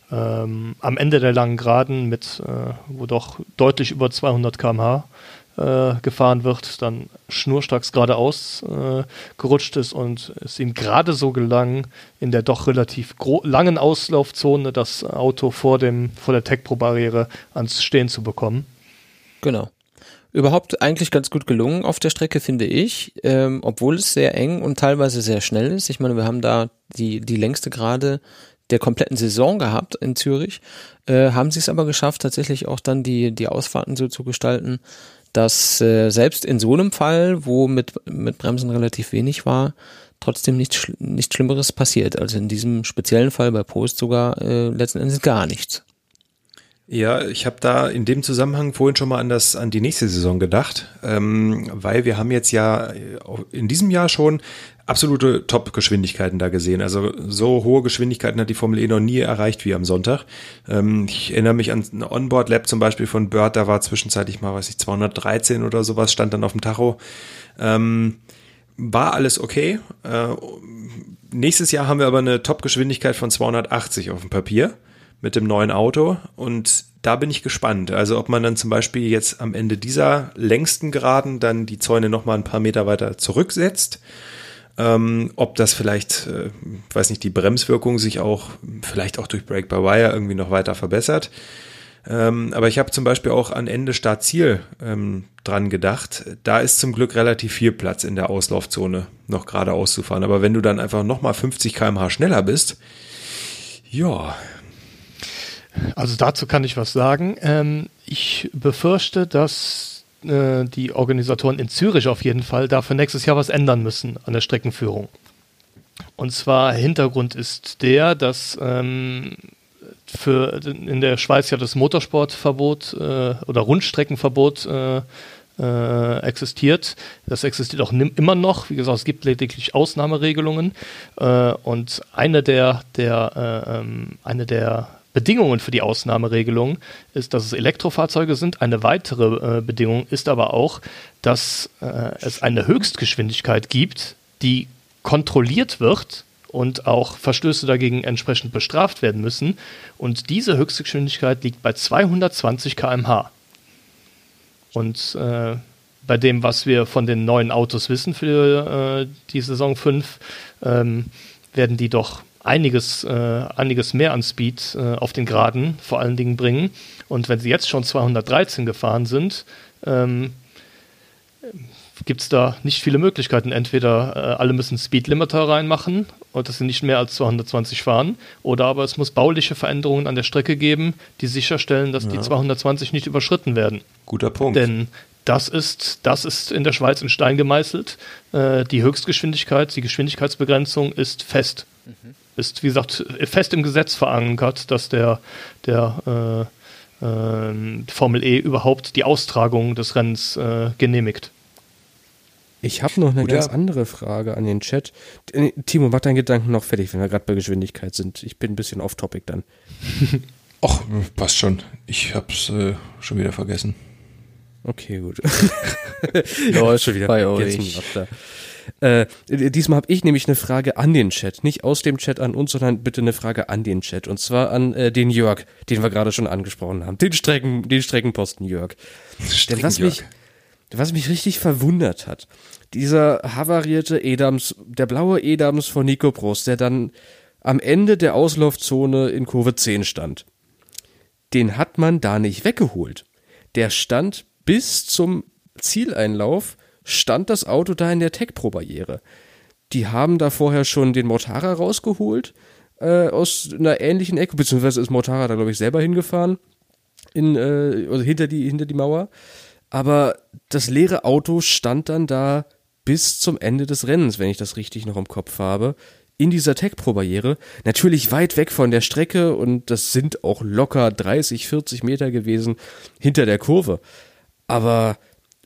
ähm, am Ende der langen Geraden mit, äh, wo doch deutlich über zweihundert Kilometer pro Stunde äh, gefahren wird, dann schnurstracks geradeaus äh, gerutscht ist und es ihm gerade so gelang, in der doch relativ gro- langen Auslaufzone das Auto vor dem vor der Tech-Pro-Barriere ans Stehen zu bekommen. Genau. Überhaupt eigentlich ganz gut gelungen auf der Strecke, finde ich, ähm, obwohl es sehr eng und teilweise sehr schnell ist. Ich meine, wir haben da die, die längste Gerade der kompletten Saison gehabt in Zürich, äh, haben sie es aber geschafft, tatsächlich auch dann die, die Ausfahrten so zu gestalten, dass äh, selbst in so einem Fall, wo mit, mit Bremsen relativ wenig war, trotzdem nichts Schl- nichts Schlimmeres passiert. Also in diesem speziellen Fall bei Prost sogar äh, letzten Endes gar nichts. Ja, ich habe da in dem Zusammenhang vorhin schon mal an das an die nächste Saison gedacht, ähm, weil wir haben jetzt ja in diesem Jahr schon absolute Top-Geschwindigkeiten da gesehen. Also so hohe Geschwindigkeiten hat die Formel E noch nie erreicht wie am Sonntag. Ähm, ich erinnere mich an eine Onboard-Lap zum Beispiel von Bird, da war zwischenzeitlich mal, weiß ich, zweihundertdreizehn oder sowas, stand dann auf dem Tacho. Ähm, war alles okay. Äh, nächstes Jahr haben wir aber eine Top-Geschwindigkeit von zweihundertachtzig auf dem Papier mit dem neuen Auto, und da bin ich gespannt. Also ob man dann zum Beispiel jetzt am Ende dieser längsten Geraden dann die Zäune noch mal ein paar Meter weiter zurücksetzt, ähm, ob das vielleicht, äh, weiß nicht, die Bremswirkung sich auch vielleicht auch durch Brake-by-Wire irgendwie noch weiter verbessert. Ähm, aber ich habe zum Beispiel auch an Ende Start-Ziel ähm, dran gedacht. Da ist zum Glück relativ viel Platz in der Auslaufzone noch geradeaus zu fahren. Aber wenn du dann einfach noch mal fünfzig Kilometer pro Stunde schneller bist, ja. Also dazu kann ich was sagen. Ähm, ich befürchte, dass äh, die Organisatoren in Zürich auf jeden Fall dafür nächstes Jahr was ändern müssen an der Streckenführung. Und zwar Hintergrund ist der, dass ähm, für in der Schweiz ja das Motorsportverbot äh, oder Rundstreckenverbot äh, äh, existiert. Das existiert auch nimm, immer noch. Wie gesagt, es gibt lediglich Ausnahmeregelungen. Äh, und eine der, der, äh, ähm, eine der Bedingungen für die Ausnahmeregelung ist, dass es Elektrofahrzeuge sind. Eine weitere äh, Bedingung ist aber auch, dass äh, es eine Höchstgeschwindigkeit gibt, die kontrolliert wird und auch Verstöße dagegen entsprechend bestraft werden müssen. Und diese Höchstgeschwindigkeit liegt bei zweihundertzwanzig Kilometer pro Stunde. Und äh, bei dem, was wir von den neuen Autos wissen für äh, die Saison fünf, ähm, werden die doch einiges, äh, einiges mehr an Speed äh, auf den Geraden vor allen Dingen bringen. Und wenn sie jetzt schon zweihundertdreizehn gefahren sind, ähm, gibt es da nicht viele Möglichkeiten. Entweder äh, alle müssen Speedlimiter reinmachen und dass sie nicht mehr als zweihundertzwanzig fahren, oder aber es muss bauliche Veränderungen an der Strecke geben, die sicherstellen, dass ja. die zweihundertzwanzig nicht überschritten werden. Guter Punkt. Denn das ist, das ist in der Schweiz in Stein gemeißelt. Äh, die Höchstgeschwindigkeit, die Geschwindigkeitsbegrenzung ist fest. Mhm. Ist, wie gesagt, fest im Gesetz verankert, dass der, der äh, äh, Formel E überhaupt die Austragung des Rennens äh, genehmigt. Ich habe noch eine Oder? ganz andere Frage an den Chat. Timo, mach deinen Gedanken noch fertig, wenn wir gerade bei Geschwindigkeit sind. Ich bin ein bisschen off-topic dann. Ach, passt schon. Ich hab's äh, schon wieder vergessen. Okay, gut. Ja, schon wieder bei vergessen. Äh, diesmal habe ich nämlich eine Frage an den Chat. Nicht aus dem Chat an uns, sondern bitte eine Frage an den Chat. Und zwar an äh, den Jörg, den wir gerade schon angesprochen haben. Den Strecken, den Streckenposten Jörg. Denn was mich, was mich richtig verwundert hat, dieser havarierte Edams, der blaue Edams von Nico Prost, der dann am Ende der Auslaufzone in Kurve zehn stand, den hat man da nicht weggeholt. Der stand bis zum Zieleinlauf, stand das Auto da in der Tech-Pro-Barriere. Die haben da vorher schon den Mortara rausgeholt, äh, aus einer ähnlichen Ecke, beziehungsweise ist Mortara da, glaube ich, selber hingefahren, in, äh, also hinter die, hinter die Mauer. Aber das leere Auto stand dann da bis zum Ende des Rennens, wenn ich das richtig noch im Kopf habe, in dieser Tech-Pro-Barriere. Natürlich weit weg von der Strecke und das sind auch locker dreißig, vierzig Meter gewesen hinter der Kurve. Aber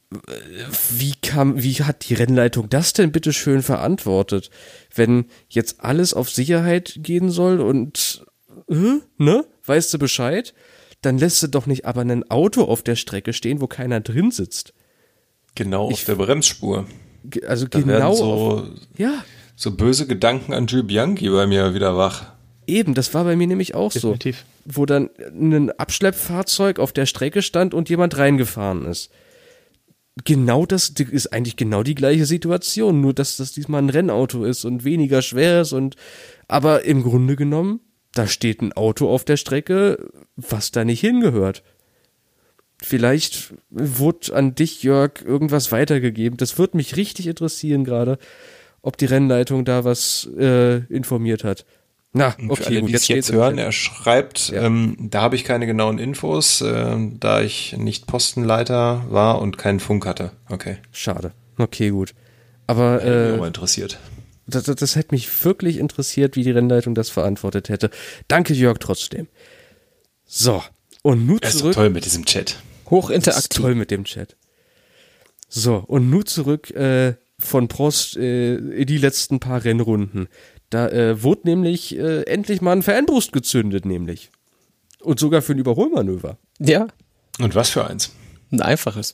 wie kam, wie hat die Rennleitung das denn bitte schön verantwortet, wenn jetzt alles auf Sicherheit gehen soll und, äh, ne, weißt du Bescheid? Dann lässt du doch nicht aber ein Auto auf der Strecke stehen, wo keiner drin sitzt. Genau, Ich- auf der Bremsspur. Ge- Also Da genau werden auf, so, ja, so böse Gedanken an Jules Bianchi bei mir wieder wach. eben, das war bei mir nämlich auch so. Definitiv. Wo dann ein Abschleppfahrzeug auf der Strecke stand und jemand reingefahren ist. Genau das ist eigentlich genau die gleiche Situation, nur dass das diesmal ein Rennauto ist und weniger schwer ist und aber im Grunde genommen, da steht ein Auto auf der Strecke, was da nicht hingehört. Vielleicht wurde an dich, Jörg, irgendwas weitergegeben. Das würde mich richtig interessieren gerade, ob die Rennleitung da was äh, informiert hat. Na, Und okay, für alle, gut, die es steht's jetzt im hören, Chat. er schreibt, Ja. ähm, da habe ich keine genauen Infos, äh, da ich nicht Postenleiter war und keinen Funk hatte. Okay, Schade. Okay, gut. Aber hätte mich auch äh, mal interessiert. das, das, das hätte mich wirklich interessiert, wie die Rennleitung das verantwortet hätte. Danke, Jörg, trotzdem. So, und nun Er ist doch zurück. toll mit diesem Chat. Das ist Hochinteraktiv. toll mit dem Chat. So, und nun zurück äh, von Prost äh, in die letzten paar Rennrunden. Da äh, wurde nämlich äh, endlich mal ein Fanbrust gezündet, nämlich. Und sogar für ein Überholmanöver. Ja, Und was für eins? ein einfaches.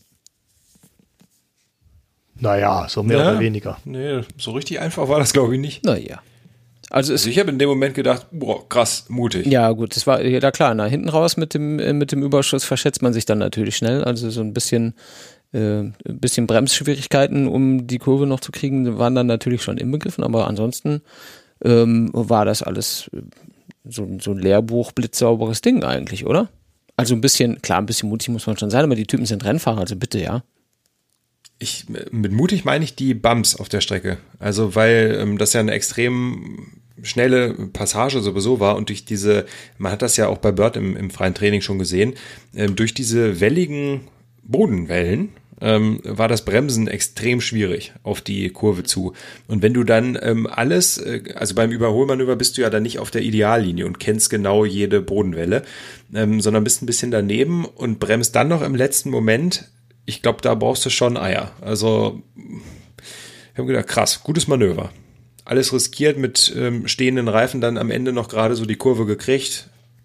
Naja, so mehr Ja. oder weniger. Nee, so richtig einfach war das, glaube ich, nicht. Naja. Also es Also ich habe in dem Moment gedacht, boah, krass, mutig. Ja, gut, das war ja da klar. Na, hinten raus mit dem äh, mit dem Überschuss verschätzt man sich dann natürlich schnell. Also so ein bisschen äh, ein bisschen Bremsschwierigkeiten, um die Kurve noch zu kriegen, waren dann natürlich schon inbegriffen. Aber ansonsten ähm, war das alles äh, so, so ein Lehrbuch blitzsauberes Ding eigentlich, oder? Also ein bisschen, klar, ein bisschen mutig muss man schon sein, aber die Typen sind Rennfahrer, also bitte, ja. Ich, mit mutig meine ich die Bumps auf der Strecke. Also weil ähm, das ja eine extrem schnelle Passage sowieso war und durch diese, man hat das ja auch bei Bird im, im freien Training schon gesehen, ähm, durch diese welligen Bodenwellen ähm, war das Bremsen extrem schwierig auf die Kurve zu. Und wenn du dann ähm, alles, äh, also beim Überholmanöver bist du ja dann nicht auf der Ideallinie und kennst genau jede Bodenwelle, ähm, sondern bist ein bisschen daneben und bremst dann noch im letzten Moment. Ich glaube, da brauchst du schon Eier. Also, ich habe gedacht, krass, gutes Manöver. Alles riskiert, mit ähm, stehenden Reifen dann am Ende noch gerade so die Kurve gekriegt.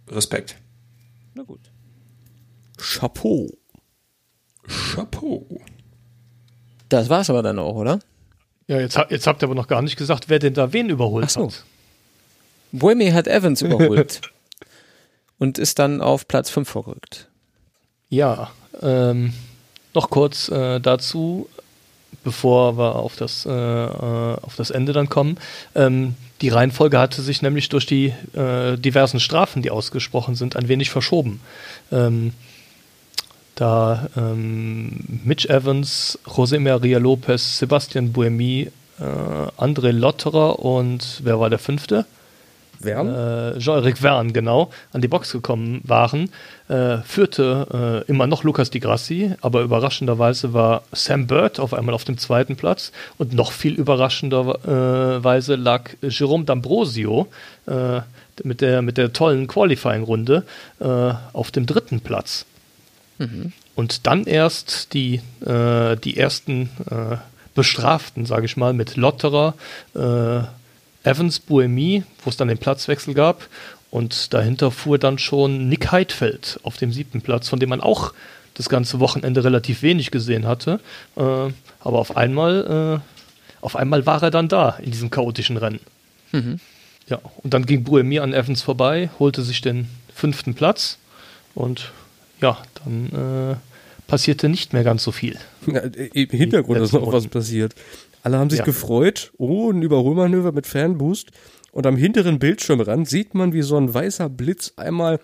Respekt. Na gut. Chapeau. Chapeau. Das war's aber dann auch, oder? Ja, jetzt, jetzt habt ihr aber noch gar nicht gesagt, wer denn da wen überholt Ach so. hat. Buemi hat Evans überholt und ist dann auf Platz fünf vorgerückt. Ja, ähm, noch kurz äh, dazu, bevor wir auf das, äh, auf das Ende dann kommen. Ähm, die Reihenfolge hatte sich nämlich durch die äh, diversen Strafen, die ausgesprochen sind, ein wenig verschoben. Ähm, da ähm, Mitch Evans, José María López, Sebastian Buemi, äh, André Lotterer und wer war der fünfte? Verne? Äh, Jean-Eric Verne, genau, an die Box gekommen waren, äh, führte äh, immer noch Lucas Di Grassi, aber überraschenderweise war Sam Bird auf einmal auf dem zweiten Platz und noch viel überraschenderweise lag Jerome D'Ambrosio äh, mit, der, mit der tollen Qualifying-Runde äh, auf dem dritten Platz. Mhm. Und dann erst die, äh, die ersten äh, Bestraften, sage ich mal, mit Lotterer, äh, Evans, Buemi, wo es dann den Platzwechsel gab, und dahinter fuhr dann schon Nick Heidfeld auf dem siebten Platz, von dem man auch das ganze Wochenende relativ wenig gesehen hatte, äh, aber auf einmal, äh, auf einmal war er dann da in diesem chaotischen Rennen. Mhm. Ja, und dann ging Buemi an Evans vorbei, holte sich den fünften Platz und ja, dann äh, passierte nicht mehr ganz so viel. Ja, im Hintergrund ist noch was passiert. Alle haben sich ja. gefreut, oh, ein Überholmanöver mit Fanboost, und am hinteren Bildschirmrand sieht man, wie so ein weißer Blitz einmal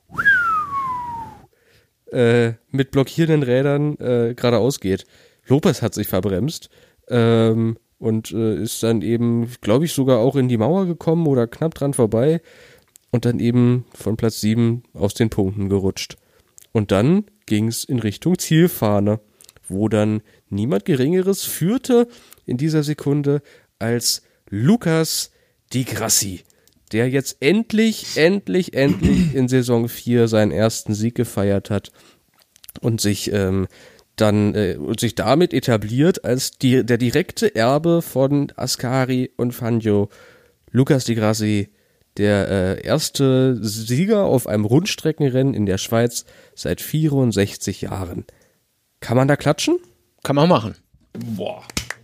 äh, mit blockierenden Rädern äh, geradeaus geht. Lopez hat sich verbremst ähm, und äh, ist dann eben, glaube ich, sogar auch in die Mauer gekommen oder knapp dran vorbei und dann eben von Platz sieben aus den Punkten gerutscht. Und dann ging es in Richtung Zielfahne, wo dann niemand Geringeres führte in dieser Sekunde als Lucas Di Grassi, der jetzt endlich, endlich, endlich in Saison vier seinen ersten Sieg gefeiert hat und sich ähm, dann äh, und sich damit etabliert als die, der direkte Erbe von Ascari und Fangio. Lucas Di Grassi, der äh, erste Sieger auf einem Rundstreckenrennen in der Schweiz seit vierundsechzig Jahren. Kann man da klatschen? Kann man machen. Boah.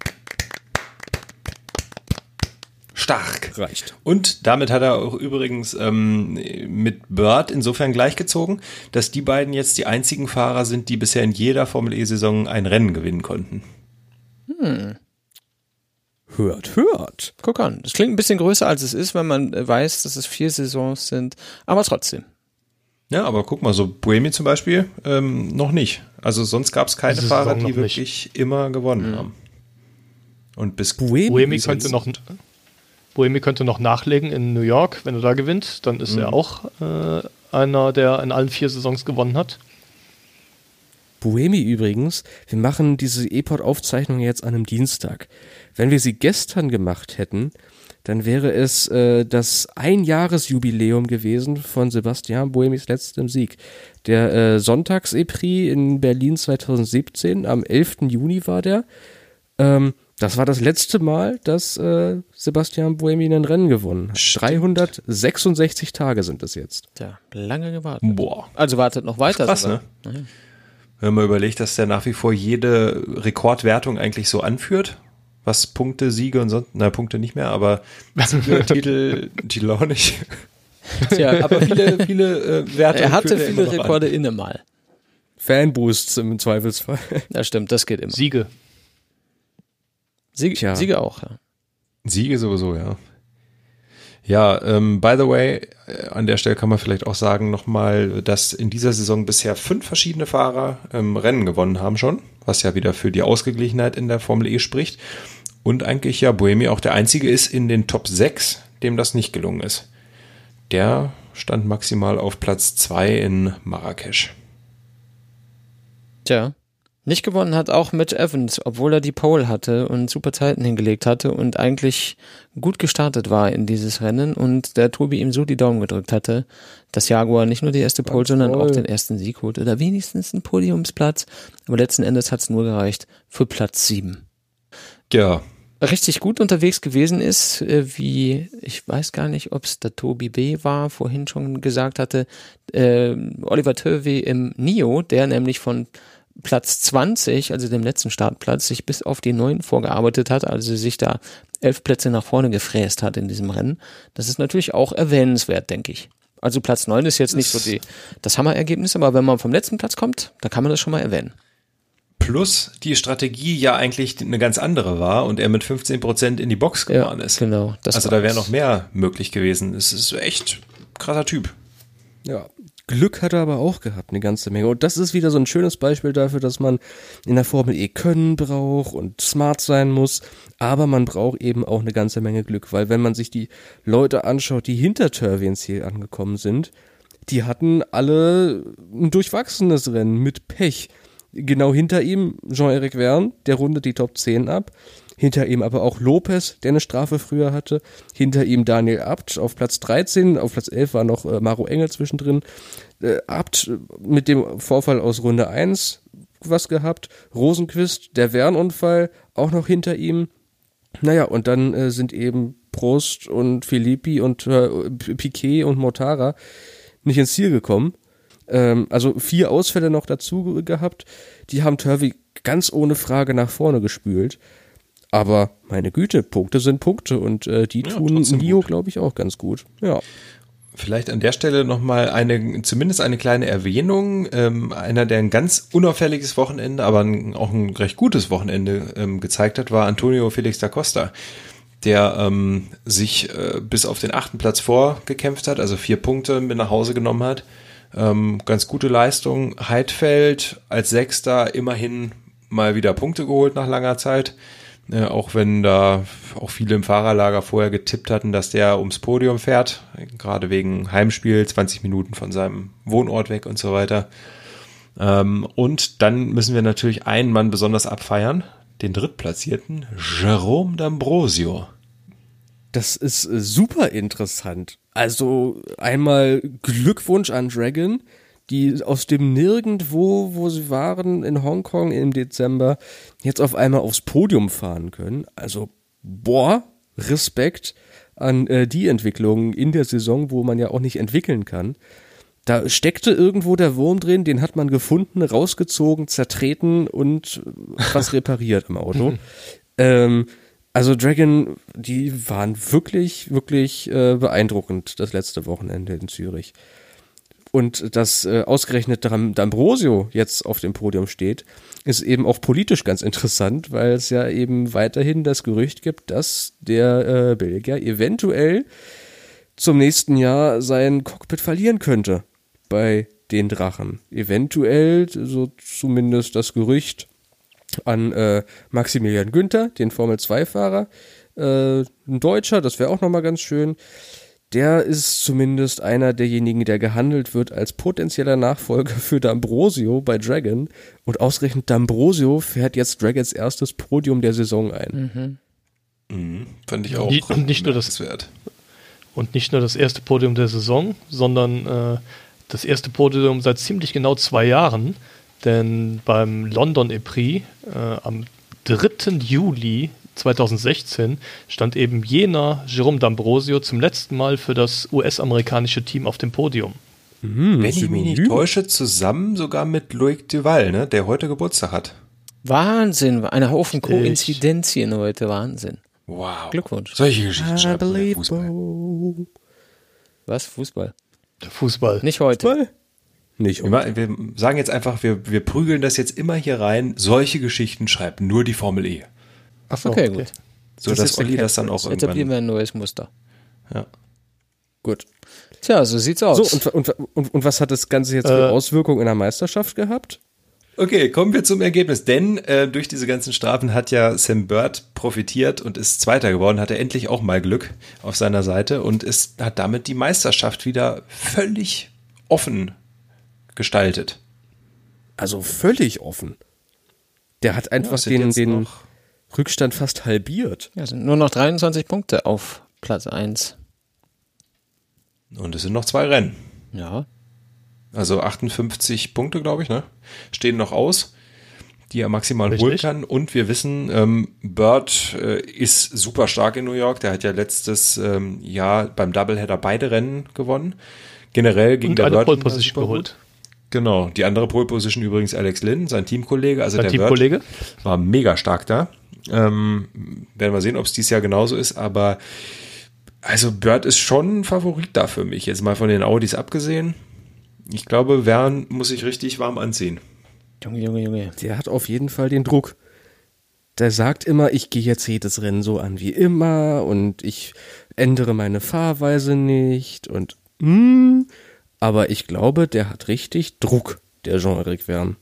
Stark. Reicht. Und damit hat er auch übrigens ähm, mit Bird insofern gleichgezogen, dass die beiden jetzt die einzigen Fahrer sind, die bisher in jeder Formel-E-Saison ein Rennen gewinnen konnten. Hm. Hört, hört. Guck an. Das klingt ein bisschen größer, als es ist, wenn man weiß, dass es vier Saisons sind. Aber trotzdem. Ja, aber guck mal, so Buemi zum Beispiel ähm, noch nicht. Also sonst gab es keine Diese Fahrer, Saison die noch wirklich nicht. immer gewonnen mhm. haben. Und bis Buemi, Buemi könnte noch Buemi könnte noch nachlegen in New York, wenn er da gewinnt, dann ist mhm. er auch äh, einer, der in allen vier Saisons gewonnen hat. Buemi übrigens, wir machen diese E-Pod-Aufzeichnung jetzt an einem Dienstag. Wenn wir sie gestern gemacht hätten, dann wäre es äh, das Einjahresjubiläum gewesen von Sebastian Buemis letztem Sieg. Der äh, Sonntags-E-Prix in Berlin zweitausendsiebzehn, am elften Juni war der. Ähm, das war das letzte Mal, dass äh, Sebastian Buemi ein Rennen gewonnen hat. Stimmt. dreihundertsechsundsechzig Tage sind es jetzt. Tja, lange gewartet. Boah. Also wartet noch weiter. Krass, sogar. ne? Wenn man überlegt, dass der nach wie vor jede Rekordwertung eigentlich so anführt, was Punkte, Siege und sonst, na Punkte nicht mehr, aber Siege, Titel, Titel auch nicht. Tja, Aber viele, viele äh, Werte. er hatte führt er viele immer noch Rekorde an. inne mal. Fanboosts im Zweifelsfall. Ja, stimmt, das geht immer. Siege. Siege, Tja. Siege auch, ja. Siege sowieso, ja. Ja, ähm, by the way, äh, an der Stelle kann man vielleicht auch sagen nochmal, dass in dieser Saison bisher fünf verschiedene Fahrer ähm, Rennen gewonnen haben schon, was ja wieder für die Ausgeglichenheit in der Formel E spricht. Und eigentlich ja Buemi auch der Einzige ist in den Top sechs, dem das nicht gelungen ist. Der stand maximal auf Platz zwei in Marrakesch. Tja. Nicht gewonnen hat auch Mitch Evans, obwohl er die Pole hatte und super Zeiten hingelegt hatte und eigentlich gut gestartet war in dieses Rennen und der Tobi ihm so die Daumen gedrückt hatte, dass Jaguar nicht nur die erste Pole, sondern auch den ersten Sieg holt oder wenigstens einen Podiumsplatz. Aber letzten Endes hat es nur gereicht für Platz sieben. Ja, richtig gut unterwegs gewesen ist, äh, wie, ich weiß gar nicht, ob es der Tobi B. war, vorhin schon gesagt hatte, äh, Oliver Turvey im N I O, der nämlich von Platz zwanzig, also dem letzten Startplatz, sich bis auf die neun vorgearbeitet hat, also sich da elf Plätze nach vorne gefräst hat in diesem Rennen. Das ist natürlich auch erwähnenswert, denke ich. Also Platz neun ist jetzt nicht so die, das Hammerergebnis, aber wenn man vom letzten Platz kommt, dann kann man das schon mal erwähnen. Plus die Strategie ja eigentlich eine ganz andere war und er mit fünfzehn Prozent in die Box gefahren Ja, ist. genau. Das also da wäre war's. noch mehr möglich gewesen. Es ist echt ein krasser Typ. Ja. Glück hat er aber auch gehabt, eine ganze Menge. Und das ist wieder so ein schönes Beispiel dafür, dass man in der Formel E Können braucht und smart sein muss. Aber man braucht eben auch eine ganze Menge Glück, weil wenn man sich die Leute anschaut, die hinter Turvey ins Ziel angekommen sind, die hatten alle ein durchwachsenes Rennen mit Pech. Genau hinter ihm Jean-Eric Verne, der rundet die Top zehn ab. Hinter ihm aber auch Lopez, der eine Strafe früher hatte. Hinter ihm Daniel Abt auf Platz dreizehn. Auf Platz elf war noch äh, Maro Engel zwischendrin. Äh, Abt mit dem Vorfall aus Runde eins was gehabt. Rosenquist, der Verne-Unfall, auch noch hinter ihm. Naja, und dann äh, sind eben Prost und Filippi und äh, Piquet und Mortara nicht ins Ziel gekommen. Ähm, also vier Ausfälle noch dazu gehabt. Die haben Turvey ganz ohne Frage nach vorne gespült. Aber meine Güte, Punkte sind Punkte und äh, die Ja, tun trotzdem Nio, gut. glaube ich, auch ganz gut. Ja. Vielleicht an der Stelle nochmal eine, zumindest eine kleine Erwähnung. Ähm, einer, der ein ganz unauffälliges Wochenende, aber ein, auch ein recht gutes Wochenende ähm, gezeigt hat, war Antonio Felix da Costa, der ähm, sich äh, bis auf den achten Platz vorgekämpft hat, also vier Punkte mit nach Hause genommen hat. Ähm, ganz gute Leistung. Heidfeld als Sechster immerhin mal wieder Punkte geholt nach langer Zeit. Äh, auch wenn da auch viele im Fahrerlager vorher getippt hatten, dass der ums Podium fährt, gerade wegen Heimspiel, zwanzig Minuten von seinem Wohnort weg und so weiter. Ähm, und dann müssen wir natürlich einen Mann besonders abfeiern, den Drittplatzierten, Jerome D'Ambrosio. Das ist äh, super interessant. Also einmal Glückwunsch an Dragon, die aus dem Nirgendwo, wo sie waren, in Hongkong im Dezember, jetzt auf einmal aufs Podium fahren können. Also, boah, Respekt an äh, die Entwicklung in der Saison, wo man ja auch nicht entwickeln kann. Da steckte irgendwo der Wurm drin, den hat man gefunden, rausgezogen, zertreten und was repariert im Auto. ähm, also Dragon, die waren wirklich, wirklich äh, beeindruckend das letzte Wochenende in Zürich. Und dass äh, ausgerechnet D'Ambrosio jetzt auf dem Podium steht, ist eben auch politisch ganz interessant, weil es ja eben weiterhin das Gerücht gibt, dass der äh, Belgier eventuell zum nächsten Jahr sein Cockpit verlieren könnte bei den Drachen. Eventuell, so zumindest das Gerücht, an äh, Maximilian Günther, den Formel zwei Fahrer, äh, ein Deutscher, das wäre auch nochmal ganz schön. Der ist zumindest einer derjenigen, der gehandelt wird als potenzieller Nachfolger für D'Ambrosio bei Dragon. Und ausgerechnet D'Ambrosio fährt jetzt Dragons erstes Podium der Saison ein. Mhm. Mhm, fand ich auch Und nicht- und nicht nur das- bemerkenswert. Und nicht nur das erste Podium der Saison, sondern äh, das erste Podium seit ziemlich genau zwei Jahren. Denn beim London E-Prix äh, am dritten Juli zweitausendsechzehn stand eben jener Jerome D'Ambrosio zum letzten Mal für das U S-amerikanische Team auf dem Podium. Hm, Wenn ich mich nicht täusche, zusammen sogar mit Loic Duval, ne, der heute Geburtstag hat. Wahnsinn, eine Haufen Koinzidenzien heute, Wahnsinn. Wow. Glückwunsch. Solche Geschichten I schreibt man im believe Fußball. Bo. Was? Fußball? Der Fußball. Nicht heute. Nicht Wir, ma- wir sagen jetzt einfach, wir, wir prügeln das jetzt immer hier rein. Solche Geschichten schreibt nur die Formel E. Achso, Okay, gut. So, Das dass ist Olli okay. das dann auch Jetzt etablieren irgendwann... wir ein neues Muster. Ja. Gut. Tja, so sieht's aus. So, und, und, und, und was hat das Ganze jetzt für Äh, Auswirkungen in der Meisterschaft gehabt? Okay, kommen wir zum Ergebnis. Denn äh, durch diese ganzen Strafen hat ja Sam Bird profitiert und ist Zweiter geworden, hatte endlich auch mal Glück auf seiner Seite und ist, hat damit die Meisterschaft wieder völlig offen gestaltet. Also völlig offen. Der hat einfach Ja, es sind den, jetzt den noch- Rückstand fast halbiert. Ja, sind nur noch dreiundzwanzig Punkte auf Platz eins. Und es sind noch zwei Rennen. Ja. Also achtundfünfzig Punkte, glaube ich, ne? Stehen noch aus. die er maximal Richtig. holen kann. Und wir wissen, ähm, Bird äh, ist super stark in New York. Der hat ja letztes ähm, Jahr beim Doubleheader beide Rennen gewonnen. Generell ging Und der eine Bird Pole Position geholt. Genau, die andere Pole Position übrigens Alex Lynn, sein Teamkollege. Also Sein der Teamkollege. Bird war mega stark da. Ähm, werden wir sehen, ob es dieses Jahr genauso ist. Aber also Bird ist schon ein Favorit da für mich. Jetzt mal von den Audis abgesehen. Ich glaube, Vern muss sich richtig warm anziehen. Junge, Junge, Junge. Der hat auf jeden Fall den Druck. Der sagt immer, ich gehe jetzt jedes Rennen so an wie immer und ich ändere meine Fahrweise nicht und hm, aber ich glaube, der hat richtig Druck, der Jean-Éric Vergne.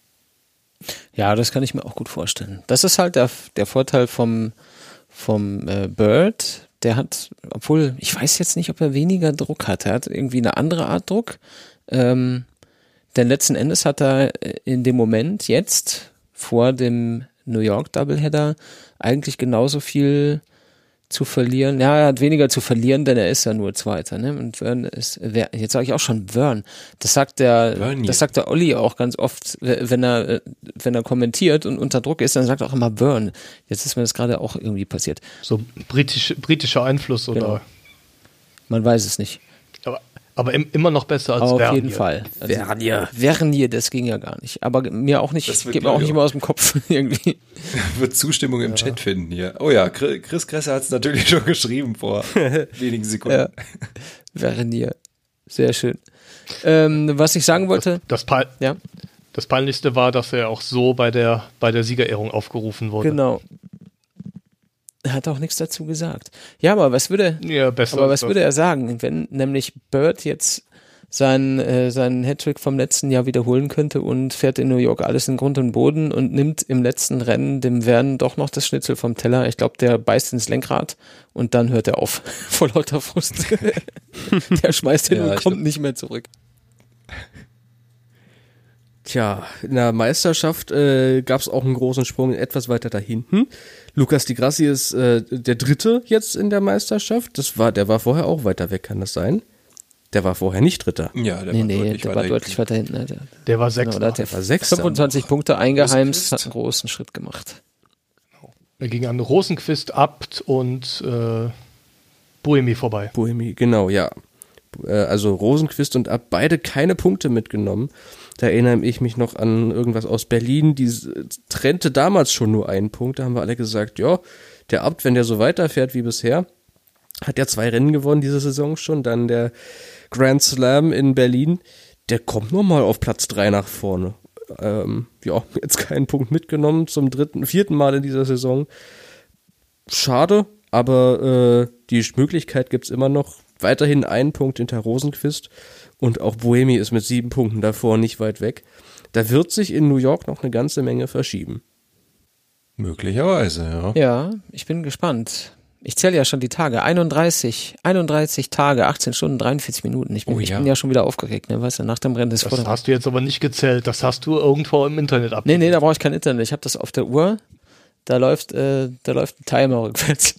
Ja, das kann ich mir auch gut vorstellen. Das ist halt der, der Vorteil vom, vom äh, Bird. Der hat, obwohl, ich weiß jetzt nicht, ob er weniger Druck hat. Er hat irgendwie eine andere Art Druck. Ähm, denn letzten Endes hat er in dem Moment jetzt vor dem New York Doubleheader eigentlich genauso viel zu verlieren. Ja, er hat weniger zu verlieren, denn er ist ja nur Zweiter. Ne? Und Vern ist, jetzt sage ich auch schon Vern. Das sagt der, Vergne. das sagt der Olli auch ganz oft, wenn er, wenn er kommentiert und unter Druck ist, dann sagt er auch immer Vern. Jetzt ist mir das gerade auch irgendwie passiert. So britisch, britischer Einfluss oder. Genau. Man weiß es nicht. Aber, aber im, immer noch besser als Auf Vergne. jeden Fall. Also, Vergne. Vergne, das ging ja gar nicht. Aber mir auch nicht, Das wird geht mir auch Mario. nicht immer aus dem Kopf irgendwie. Wird Zustimmung im Chat finden hier. Oh ja, Chris Kresser hat es natürlich schon geschrieben vor wenigen Sekunden. Ja. Vergne. Sehr schön. Ähm, was ich sagen wollte, Das, Peil, ja, das Peinlichste war, dass er auch so bei der, bei der Siegerehrung aufgerufen wurde. genau. Er hat auch nichts dazu gesagt. Ja, aber was würde, Ja, besser aber als was das. würde er sagen, wenn nämlich Bird jetzt seinen, äh, seinen Hattrick vom letzten Jahr wiederholen könnte und fährt in New York alles in Grund und Boden und nimmt im letzten Rennen dem Vergne doch noch das Schnitzel vom Teller. Ich glaube, der beißt ins Lenkrad und dann hört er auf vor lauter Frust. Der schmeißt hin Ja, und ich kommt glaub- nicht mehr zurück. Tja, in der Meisterschaft äh, gab es auch einen großen Sprung etwas weiter da hinten. Lucas Di Grassi ist äh, der Dritte jetzt in der Meisterschaft. Das war, der war vorher auch weiter weg, kann das sein? Der war vorher nicht Dritter. Ja, der Nee, war nee, deutlich der weiter war deutlich weiter hinten. Ne? Der, Der war genau, Sechster. da hat Der war Sechster. fünfundzwanzig Punkte eingeheimst, Rosenquist. hat einen großen Schritt gemacht. Er ging an Rosenquist, Abt und äh, Buemi vorbei. Bohemi, genau, ja. Äh, Also Rosenquist und Ab, beide keine Punkte mitgenommen. Da erinnere ich mich noch an irgendwas aus Berlin, die s- trennte damals schon nur einen Punkt. Da haben wir alle gesagt, ja, der Abt, wenn der so weiterfährt wie bisher, hat ja zwei Rennen gewonnen diese Saison schon, dann der Grand Slam in Berlin, der kommt nochmal auf Platz drei nach vorne. Ähm, ja, jetzt keinen Punkt mitgenommen zum dritten, vierten Mal in dieser Saison. Schade, aber äh, die Möglichkeit gibt's immer noch. Weiterhin einen Punkt hinter Rosenquist und auch Buemi ist mit sieben Punkten davor nicht weit weg. Da wird sich in New York noch eine ganze Menge verschieben. Möglicherweise, ja. Ja, ich bin gespannt. Ich zähle ja schon die Tage. einunddreißig, einunddreißig Tage, achtzehn Stunden, dreiundvierzig Minuten. Ich bin, Oh ich ja. bin ja schon wieder aufgeregt, ne? Weißt du, nach dem Rennen ist vor Das dem hast du jetzt aber nicht gezählt. Das hast du irgendwo im Internet ab. Nee, nee, da brauche ich kein Internet. Ich habe das auf der Uhr. Da läuft, äh, da läuft ein Timer rückwärts.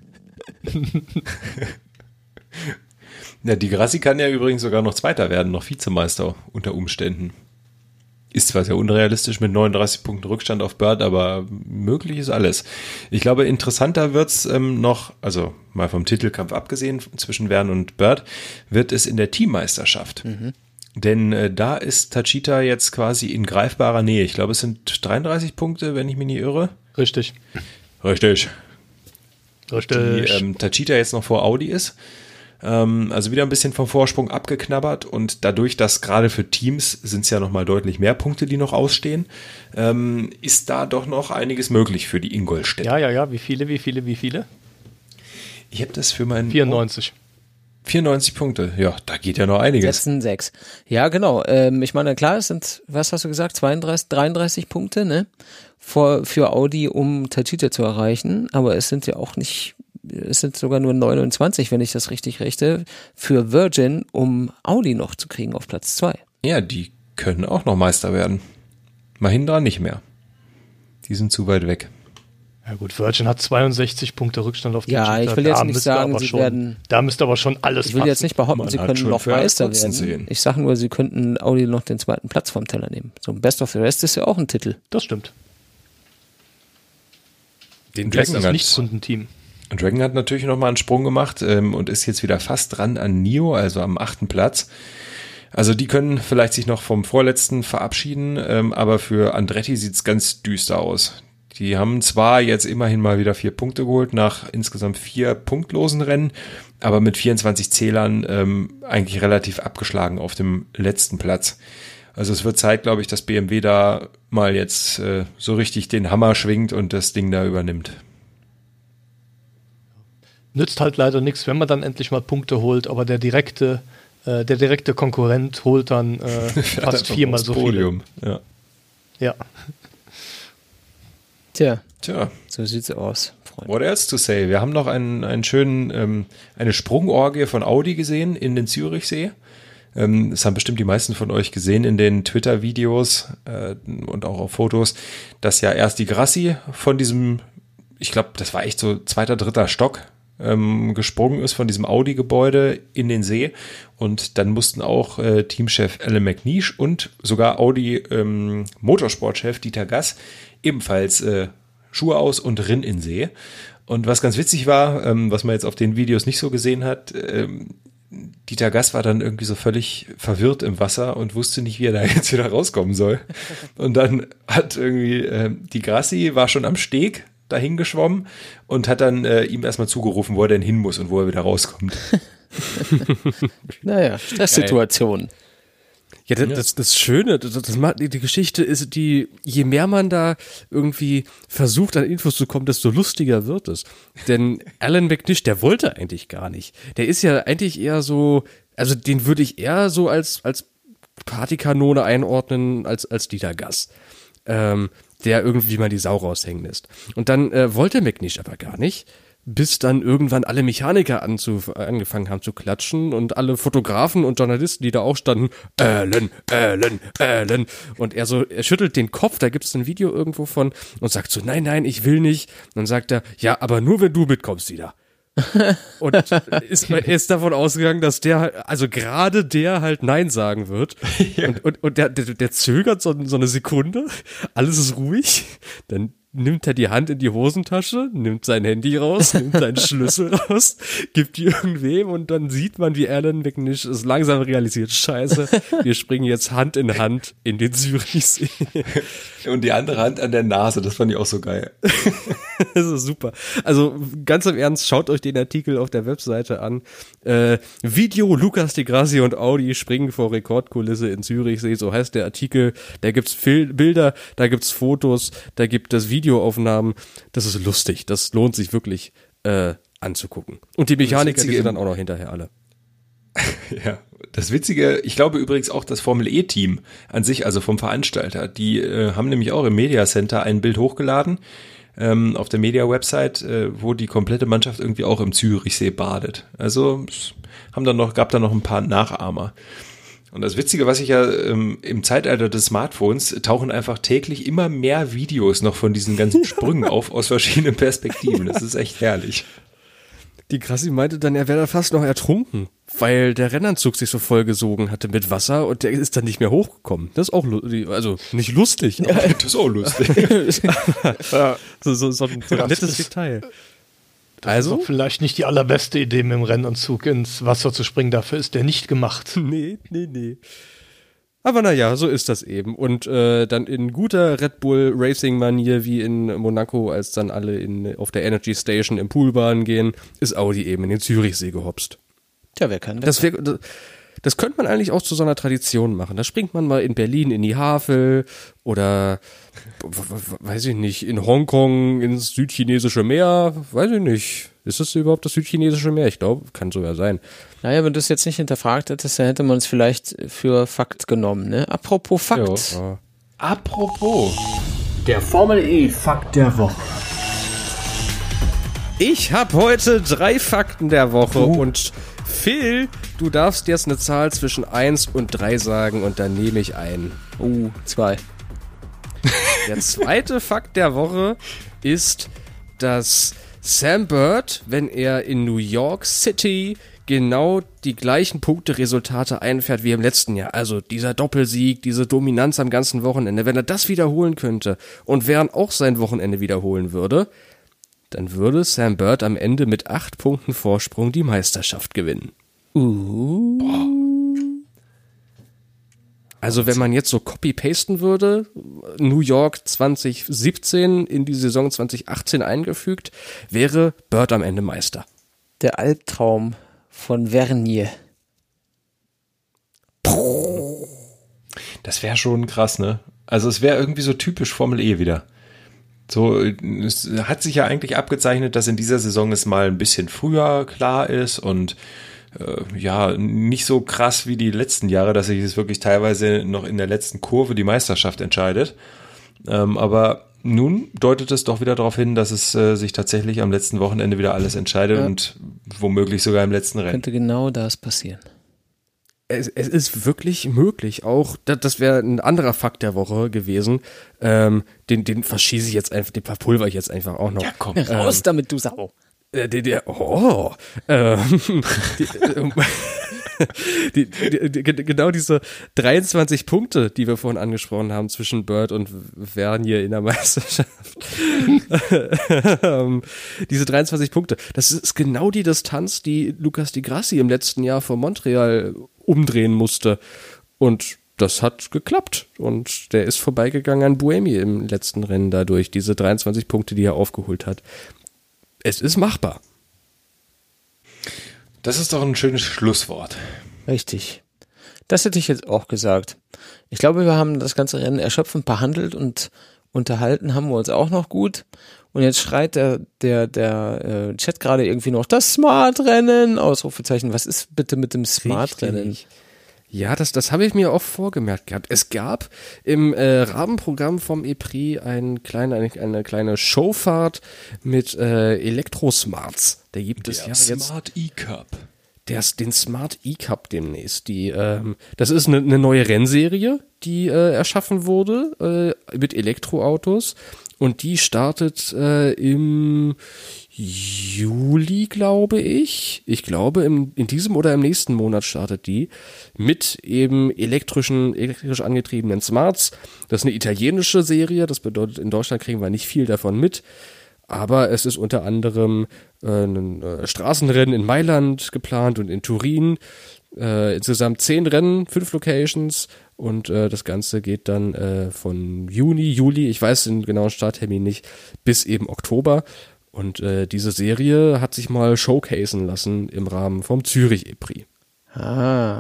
Ja, Di Grassi kann ja übrigens sogar noch Zweiter werden, noch Vizemeister unter Umständen. Ist zwar sehr unrealistisch mit neununddreißig Punkten Rückstand auf Bird, aber möglich ist alles. Ich glaube, interessanter wird's ähm, noch, also mal vom Titelkampf abgesehen zwischen Vergne und Bird, wird es in der Teammeisterschaft. Denn äh, da ist Tachita jetzt quasi in greifbarer Nähe. Ich glaube, es sind dreiunddreißig Punkte, wenn ich mich nicht irre. Richtig. Richtig. Richtig. Die ähm, Tachita jetzt noch vor Audi ist. Ähm, also wieder ein bisschen vom Vorsprung abgeknabbert und dadurch, dass gerade für Teams sind es ja nochmal deutlich mehr Punkte, die noch ausstehen, ähm, ist da doch noch einiges möglich für die Ingolstädter. ja, ja, ja. Wie viele, wie viele, wie viele? Ich habe das für meinen vierundneunzig. vierundneunzig Punkte. Ja, da geht ja noch einiges. Letzten sechs. Ja, genau. Ähm, ich meine, klar, es sind, was hast du gesagt, zweiunddreißig, dreiunddreißig Punkte, ne? Vor, für Audi, um Tachita zu erreichen. Aber es sind ja auch nicht, es sind sogar nur neunundzwanzig, wenn ich das richtig rechte, für Virgin, um Audi noch zu kriegen auf Platz zwei. Ja, die können auch noch Meister werden. Mahindra nicht mehr. Die sind zu weit weg. Ja gut, Virgin hat zweiundsechzig Punkte Rückstand auf die Ja, Cheetah. ich will jetzt Da nicht müsste sagen, aber sie schon, werden- Da müsste aber schon alles Ich will jetzt nicht behaupten, Man sie hat können schon noch für Meister Kotzen werden. sehen. Ich sage nur, sie könnten Audi noch den zweiten Platz vom Teller nehmen. So ein Best of the Rest ist ja auch ein Titel. Das stimmt. Den Das ist Dragon das hat, Nicht-Kundenteam. Dragon hat natürlich nochmal einen Sprung gemacht ähm, und ist jetzt wieder fast dran an Nio, also am achten Platz. Also die können vielleicht sich noch vom vorletzten verabschieden, ähm, aber für Andretti sieht's ganz düster aus. Die haben zwar jetzt immerhin mal wieder vier Punkte geholt nach insgesamt vier punktlosen Rennen, aber mit vierundzwanzig Zählern ähm, eigentlich relativ abgeschlagen auf dem letzten Platz. Also es wird Zeit, glaube ich, dass B M W da mal jetzt äh, so richtig den Hammer schwingt und das Ding da übernimmt. Nützt halt leider nichts, wenn man dann endlich mal Punkte holt, aber der direkte, äh, der direkte Konkurrent holt dann äh, fast viermal so Podium. viele. Ja. Ja. Tja, Tja, so sieht's aus, Freunde. what else to say? Wir haben noch einen, einen schönen, ähm, eine Sprungorgie von Audi gesehen in den Zürichsee. Ähm, das haben bestimmt die meisten von euch gesehen in den Twitter-Videos äh, und auch auf Fotos, dass ja erst die Grassi von diesem, ich glaube, das war echt so zweiter, dritter Stock, ähm, gesprungen ist von diesem Audi-Gebäude in den See. Und dann mussten auch äh, Teamchef Alan McNeish und sogar Audi ähm, Motorsportchef Dieter Gass ebenfalls äh, Schuhe aus und Rinn in See. Und was ganz witzig war, ähm, was man jetzt auf den Videos nicht so gesehen hat, ähm, Dieter Gass war dann irgendwie so völlig verwirrt im Wasser und wusste nicht, wie er da jetzt wieder rauskommen soll. Und dann hat irgendwie äh, die Grassi war schon am Steg dahin geschwommen und hat dann äh, ihm erstmal zugerufen, wo er denn hin muss und wo er wieder rauskommt. Naja, Stresssituation. Ja, das, das, das Schöne, das, das macht, die Geschichte ist, die, je mehr man da irgendwie versucht, an Infos zu kommen, desto lustiger wird es. Denn Alan McNish, der wollte eigentlich gar nicht. Der ist ja eigentlich eher so, also den würde ich eher so als, als Partykanone einordnen, als, als Dieter Gass. Ähm, der irgendwie mal die Sau raushängen lässt. Und dann äh, wollte McNish aber gar nicht, bis dann irgendwann alle Mechaniker anzu, angefangen haben zu klatschen und alle Fotografen und Journalisten, die da auch standen, Alan, Alan, Alan. Und er so, er schüttelt den Kopf, da gibt es ein Video irgendwo von und sagt so, nein, nein, ich will nicht. Und dann sagt er, ja, aber nur wenn du mitkommst wieder. Und ist, er ist davon ausgegangen, dass der, also gerade der halt Nein sagen wird. Ja. Und, und, und der, der, der zögert so, so eine Sekunde, alles ist ruhig, dann nimmt er die Hand in die Hosentasche, nimmt sein Handy raus, nimmt seinen Schlüssel raus, gibt die irgendwem und dann sieht man, wie Alan McNish es langsam realisiert, scheiße, wir springen jetzt Hand in Hand in den Zürichsee. Und die andere Hand an der Nase, das fand ich auch so geil. Das ist super. Also ganz im Ernst, schaut euch den Artikel auf der Webseite an. Äh, Video Lucas Di Grassi und Audi springen vor Rekordkulisse in Zürichsee, so heißt der Artikel. Da gibt's Fil- Bilder, da gibt's Fotos, da gibt es Videoaufnahmen. Das ist lustig, das lohnt sich wirklich äh, anzugucken. Und die Mechaniker, die sind dann auch noch hinterher alle. Ja, das Witzige, ich glaube übrigens auch das Formel-E-Team an sich, also vom Veranstalter, die äh, haben nämlich auch im Media Center ein Bild hochgeladen ähm, auf der Media-Website, äh, wo die komplette Mannschaft irgendwie auch im Zürichsee badet. Also es haben dann noch, gab da noch ein paar Nachahmer. Und das Witzige, was ich ja ähm, im Zeitalter des Smartphones tauchen einfach täglich immer mehr Videos noch von diesen ganzen Sprüngen auf aus verschiedenen Perspektiven. Das ist echt herrlich. Die Grassi meinte dann, er wäre da fast noch ertrunken, weil der Rennanzug sich so vollgesogen hatte mit Wasser und der ist dann nicht mehr hochgekommen. Das ist auch, lu- also nicht lustig. Ja, das ist auch lustig. Ja. So, so, so ein, so ein nettes Detail. Das Also? ist doch vielleicht nicht die allerbeste Idee, mit dem Rennanzug ins Wasser zu springen. Dafür ist der nicht gemacht. Nee, nee, nee. Aber naja, so ist das eben. Und äh, dann in guter Red Bull Racing-Manier wie in Monaco, als dann alle in, auf der Energy Station im Poolbahn gehen, ist Audi eben in den Zürichsee gehopst. Tja, wer kann das? Wär, das, das könnte man eigentlich auch zu so einer Tradition machen. Da springt man mal in Berlin in die Havel oder, weiß ich nicht, in Hongkong ins südchinesische Meer. Weiß ich nicht. Ist das überhaupt das südchinesische Meer? Ich glaube, kann sogar sein. Naja, wenn du es jetzt nicht hinterfragt hättest, dann hätte man es vielleicht für Fakt genommen, ne? Apropos Fakt. Ja. Apropos. Der Formel E Fakt der Woche. Ich habe heute drei Fakten der Woche uh. und Phil, du darfst jetzt eine Zahl zwischen eins und drei sagen und dann nehme ich einen. Uh, zwei. Der zweite Fakt der Woche ist, dass Sam Bird, wenn er in New York City genau die gleichen Punkteresultate einfährt wie im letzten Jahr, also dieser Doppelsieg, diese Dominanz am ganzen Wochenende, wenn er das wiederholen könnte und Verne auch sein Wochenende wiederholen würde, dann würde Sam Bird am Ende mit acht Punkten Vorsprung die Meisterschaft gewinnen. Uh. Also wenn man jetzt so copy-pasten würde, New York zwanzig siebzehn in die Saison zwanzig achtzehn eingefügt, wäre Bird am Ende Meister. Der Albtraum von Vernier. Das wäre schon krass, ne? Also es wäre irgendwie so typisch Formel E wieder. So, es hat sich ja eigentlich abgezeichnet, dass in dieser Saison es mal ein bisschen früher klar ist und äh, ja, nicht so krass wie die letzten Jahre, dass sich es wirklich teilweise noch in der letzten Kurve die Meisterschaft entscheidet. Ähm, aber nun deutet es doch wieder darauf hin, dass es äh, sich tatsächlich am letzten Wochenende wieder alles entscheidet Ja. und womöglich sogar im letzten Rennen. Könnte genau das passieren. Es, es ist wirklich möglich, auch, das, das wäre ein anderer Fakt der Woche gewesen, ähm, den, den verschieße ich jetzt einfach, den verpulver ich jetzt einfach auch noch. Ja, komm. Raus damit, du Sau. Äh, der, der, oh, ähm, die, ähm, die, die, die, genau diese dreiundzwanzig Punkte, die wir vorhin angesprochen haben, zwischen Bird und Vernier in der Meisterschaft. ähm, diese dreiundzwanzig Punkte, das ist genau die Distanz, die Lucas Di Grassi im letzten Jahr vor Montreal umdrehen musste. Und das hat geklappt. Und der ist vorbeigegangen an Buemi im letzten Rennen dadurch, diese dreiundzwanzig Punkte, die er aufgeholt hat. Es ist machbar. Das ist doch ein schönes Schlusswort. Richtig. Das hätte ich jetzt auch gesagt. Ich glaube, wir haben das ganze Rennen erschöpfend behandelt und unterhalten haben wir uns auch noch gut. Und jetzt schreit der, der, der äh, Chat gerade irgendwie noch das Smart-Rennen, Ausrufezeichen. Was ist bitte mit dem Smart-Rennen? Richtig. Ja, das, das habe ich mir auch vorgemerkt gehabt. Es gab im äh, Rahmenprogramm vom E-Prix ein kleine, eine, eine kleine Showfahrt mit äh, Elektrosmarts. Da gibt es Der ja jetzt Smart E-Cup. der, den Smart E-Cup demnächst. Die, ähm, das ist eine, eine neue Rennserie, die äh, erschaffen wurde äh, mit Elektroautos. Und die startet äh, im Juli, glaube ich. Ich glaube, im, in diesem oder im nächsten Monat startet die mit eben elektrischen, elektrisch angetriebenen Smarts. Das ist eine italienische Serie. Das bedeutet, in Deutschland kriegen wir nicht viel davon mit. Aber es ist unter anderem äh, ein äh, Straßenrennen in Mailand geplant und in Turin. Äh, insgesamt zehn Rennen, fünf Locations und äh, das Ganze geht dann äh, von Juni, Juli, ich weiß den genauen Starttermin nicht, bis eben Oktober. Und äh, diese Serie hat sich mal showcasen lassen im Rahmen vom Zürich E-Prix. Ah.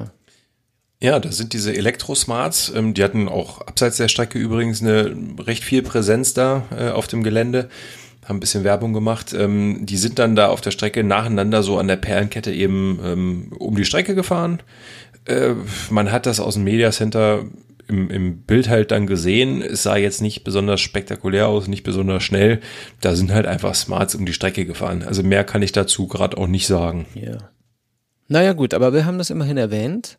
Ja, das sind diese Elektrosmarts. Ähm, die hatten auch abseits der Strecke übrigens eine recht viel Präsenz da äh, auf dem Gelände. Haben ein bisschen Werbung gemacht. Ähm, die sind dann da auf der Strecke nacheinander so an der Perlenkette eben ähm, um die Strecke gefahren. Äh, man hat das aus dem Media Center im, im Bild halt dann gesehen. Es sah jetzt nicht besonders spektakulär aus, nicht besonders schnell. Da sind halt einfach Smarts um die Strecke gefahren. Also mehr kann ich dazu gerade auch nicht sagen. Ja. Naja gut, aber wir haben das immerhin erwähnt.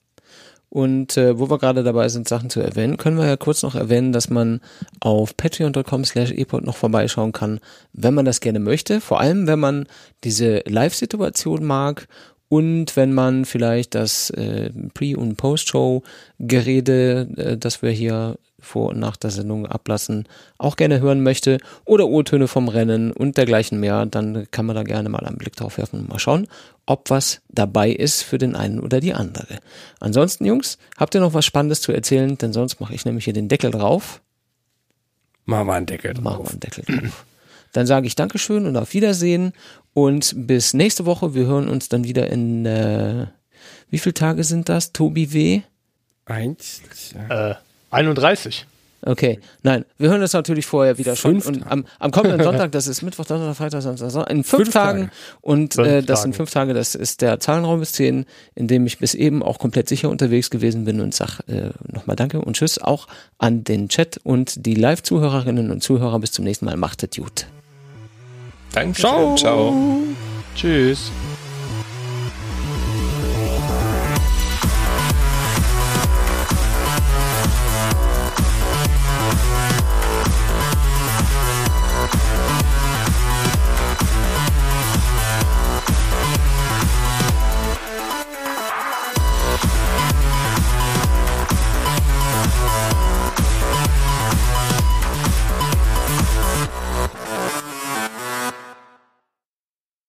Und äh, wo wir gerade dabei sind, Sachen zu erwähnen, können wir ja kurz noch erwähnen, dass man auf patreon dot com slash e pod noch vorbeischauen kann, wenn man das gerne möchte. Vor allem, wenn man diese Live-Situation mag und wenn man vielleicht das äh, Pre- und Post-Show-Gerede, äh, das wir hier vor und nach der Sendung ablassen, auch gerne hören möchte oder O-Töne vom Rennen und dergleichen mehr, dann kann man da gerne mal einen Blick drauf werfen und mal schauen, ob was dabei ist für den einen oder die andere. Ansonsten, Jungs, habt ihr noch was Spannendes zu erzählen? Denn sonst mache ich nämlich hier den Deckel drauf. Machen wir einen Deckel drauf. Machen wir einen Deckel drauf. Dann sage ich Dankeschön und auf Wiedersehen und bis nächste Woche. Wir hören uns dann wieder in, äh, wie viele Tage sind das, Tobi W.? Eins, Äh, einunddreißig. Okay, nein, wir hören das natürlich vorher wieder schon. Fünf Und Tage. am, am kommenden Sonntag, das ist Mittwoch, Donnerstag, Freitag, Samstag, Sonntag, in fünf, Fünf Tagen. Tage. Und Fünf äh, das sind Tage. fünf Tage, das ist der Zahlenraum bis zehn, in dem ich bis eben auch komplett sicher unterwegs gewesen bin und sag äh, nochmal Danke und Tschüss auch an den Chat und die Live-Zuhörerinnen und Zuhörer. Bis zum nächsten Mal. Macht es gut. Danke. Ciao. Ciao. Tschüss.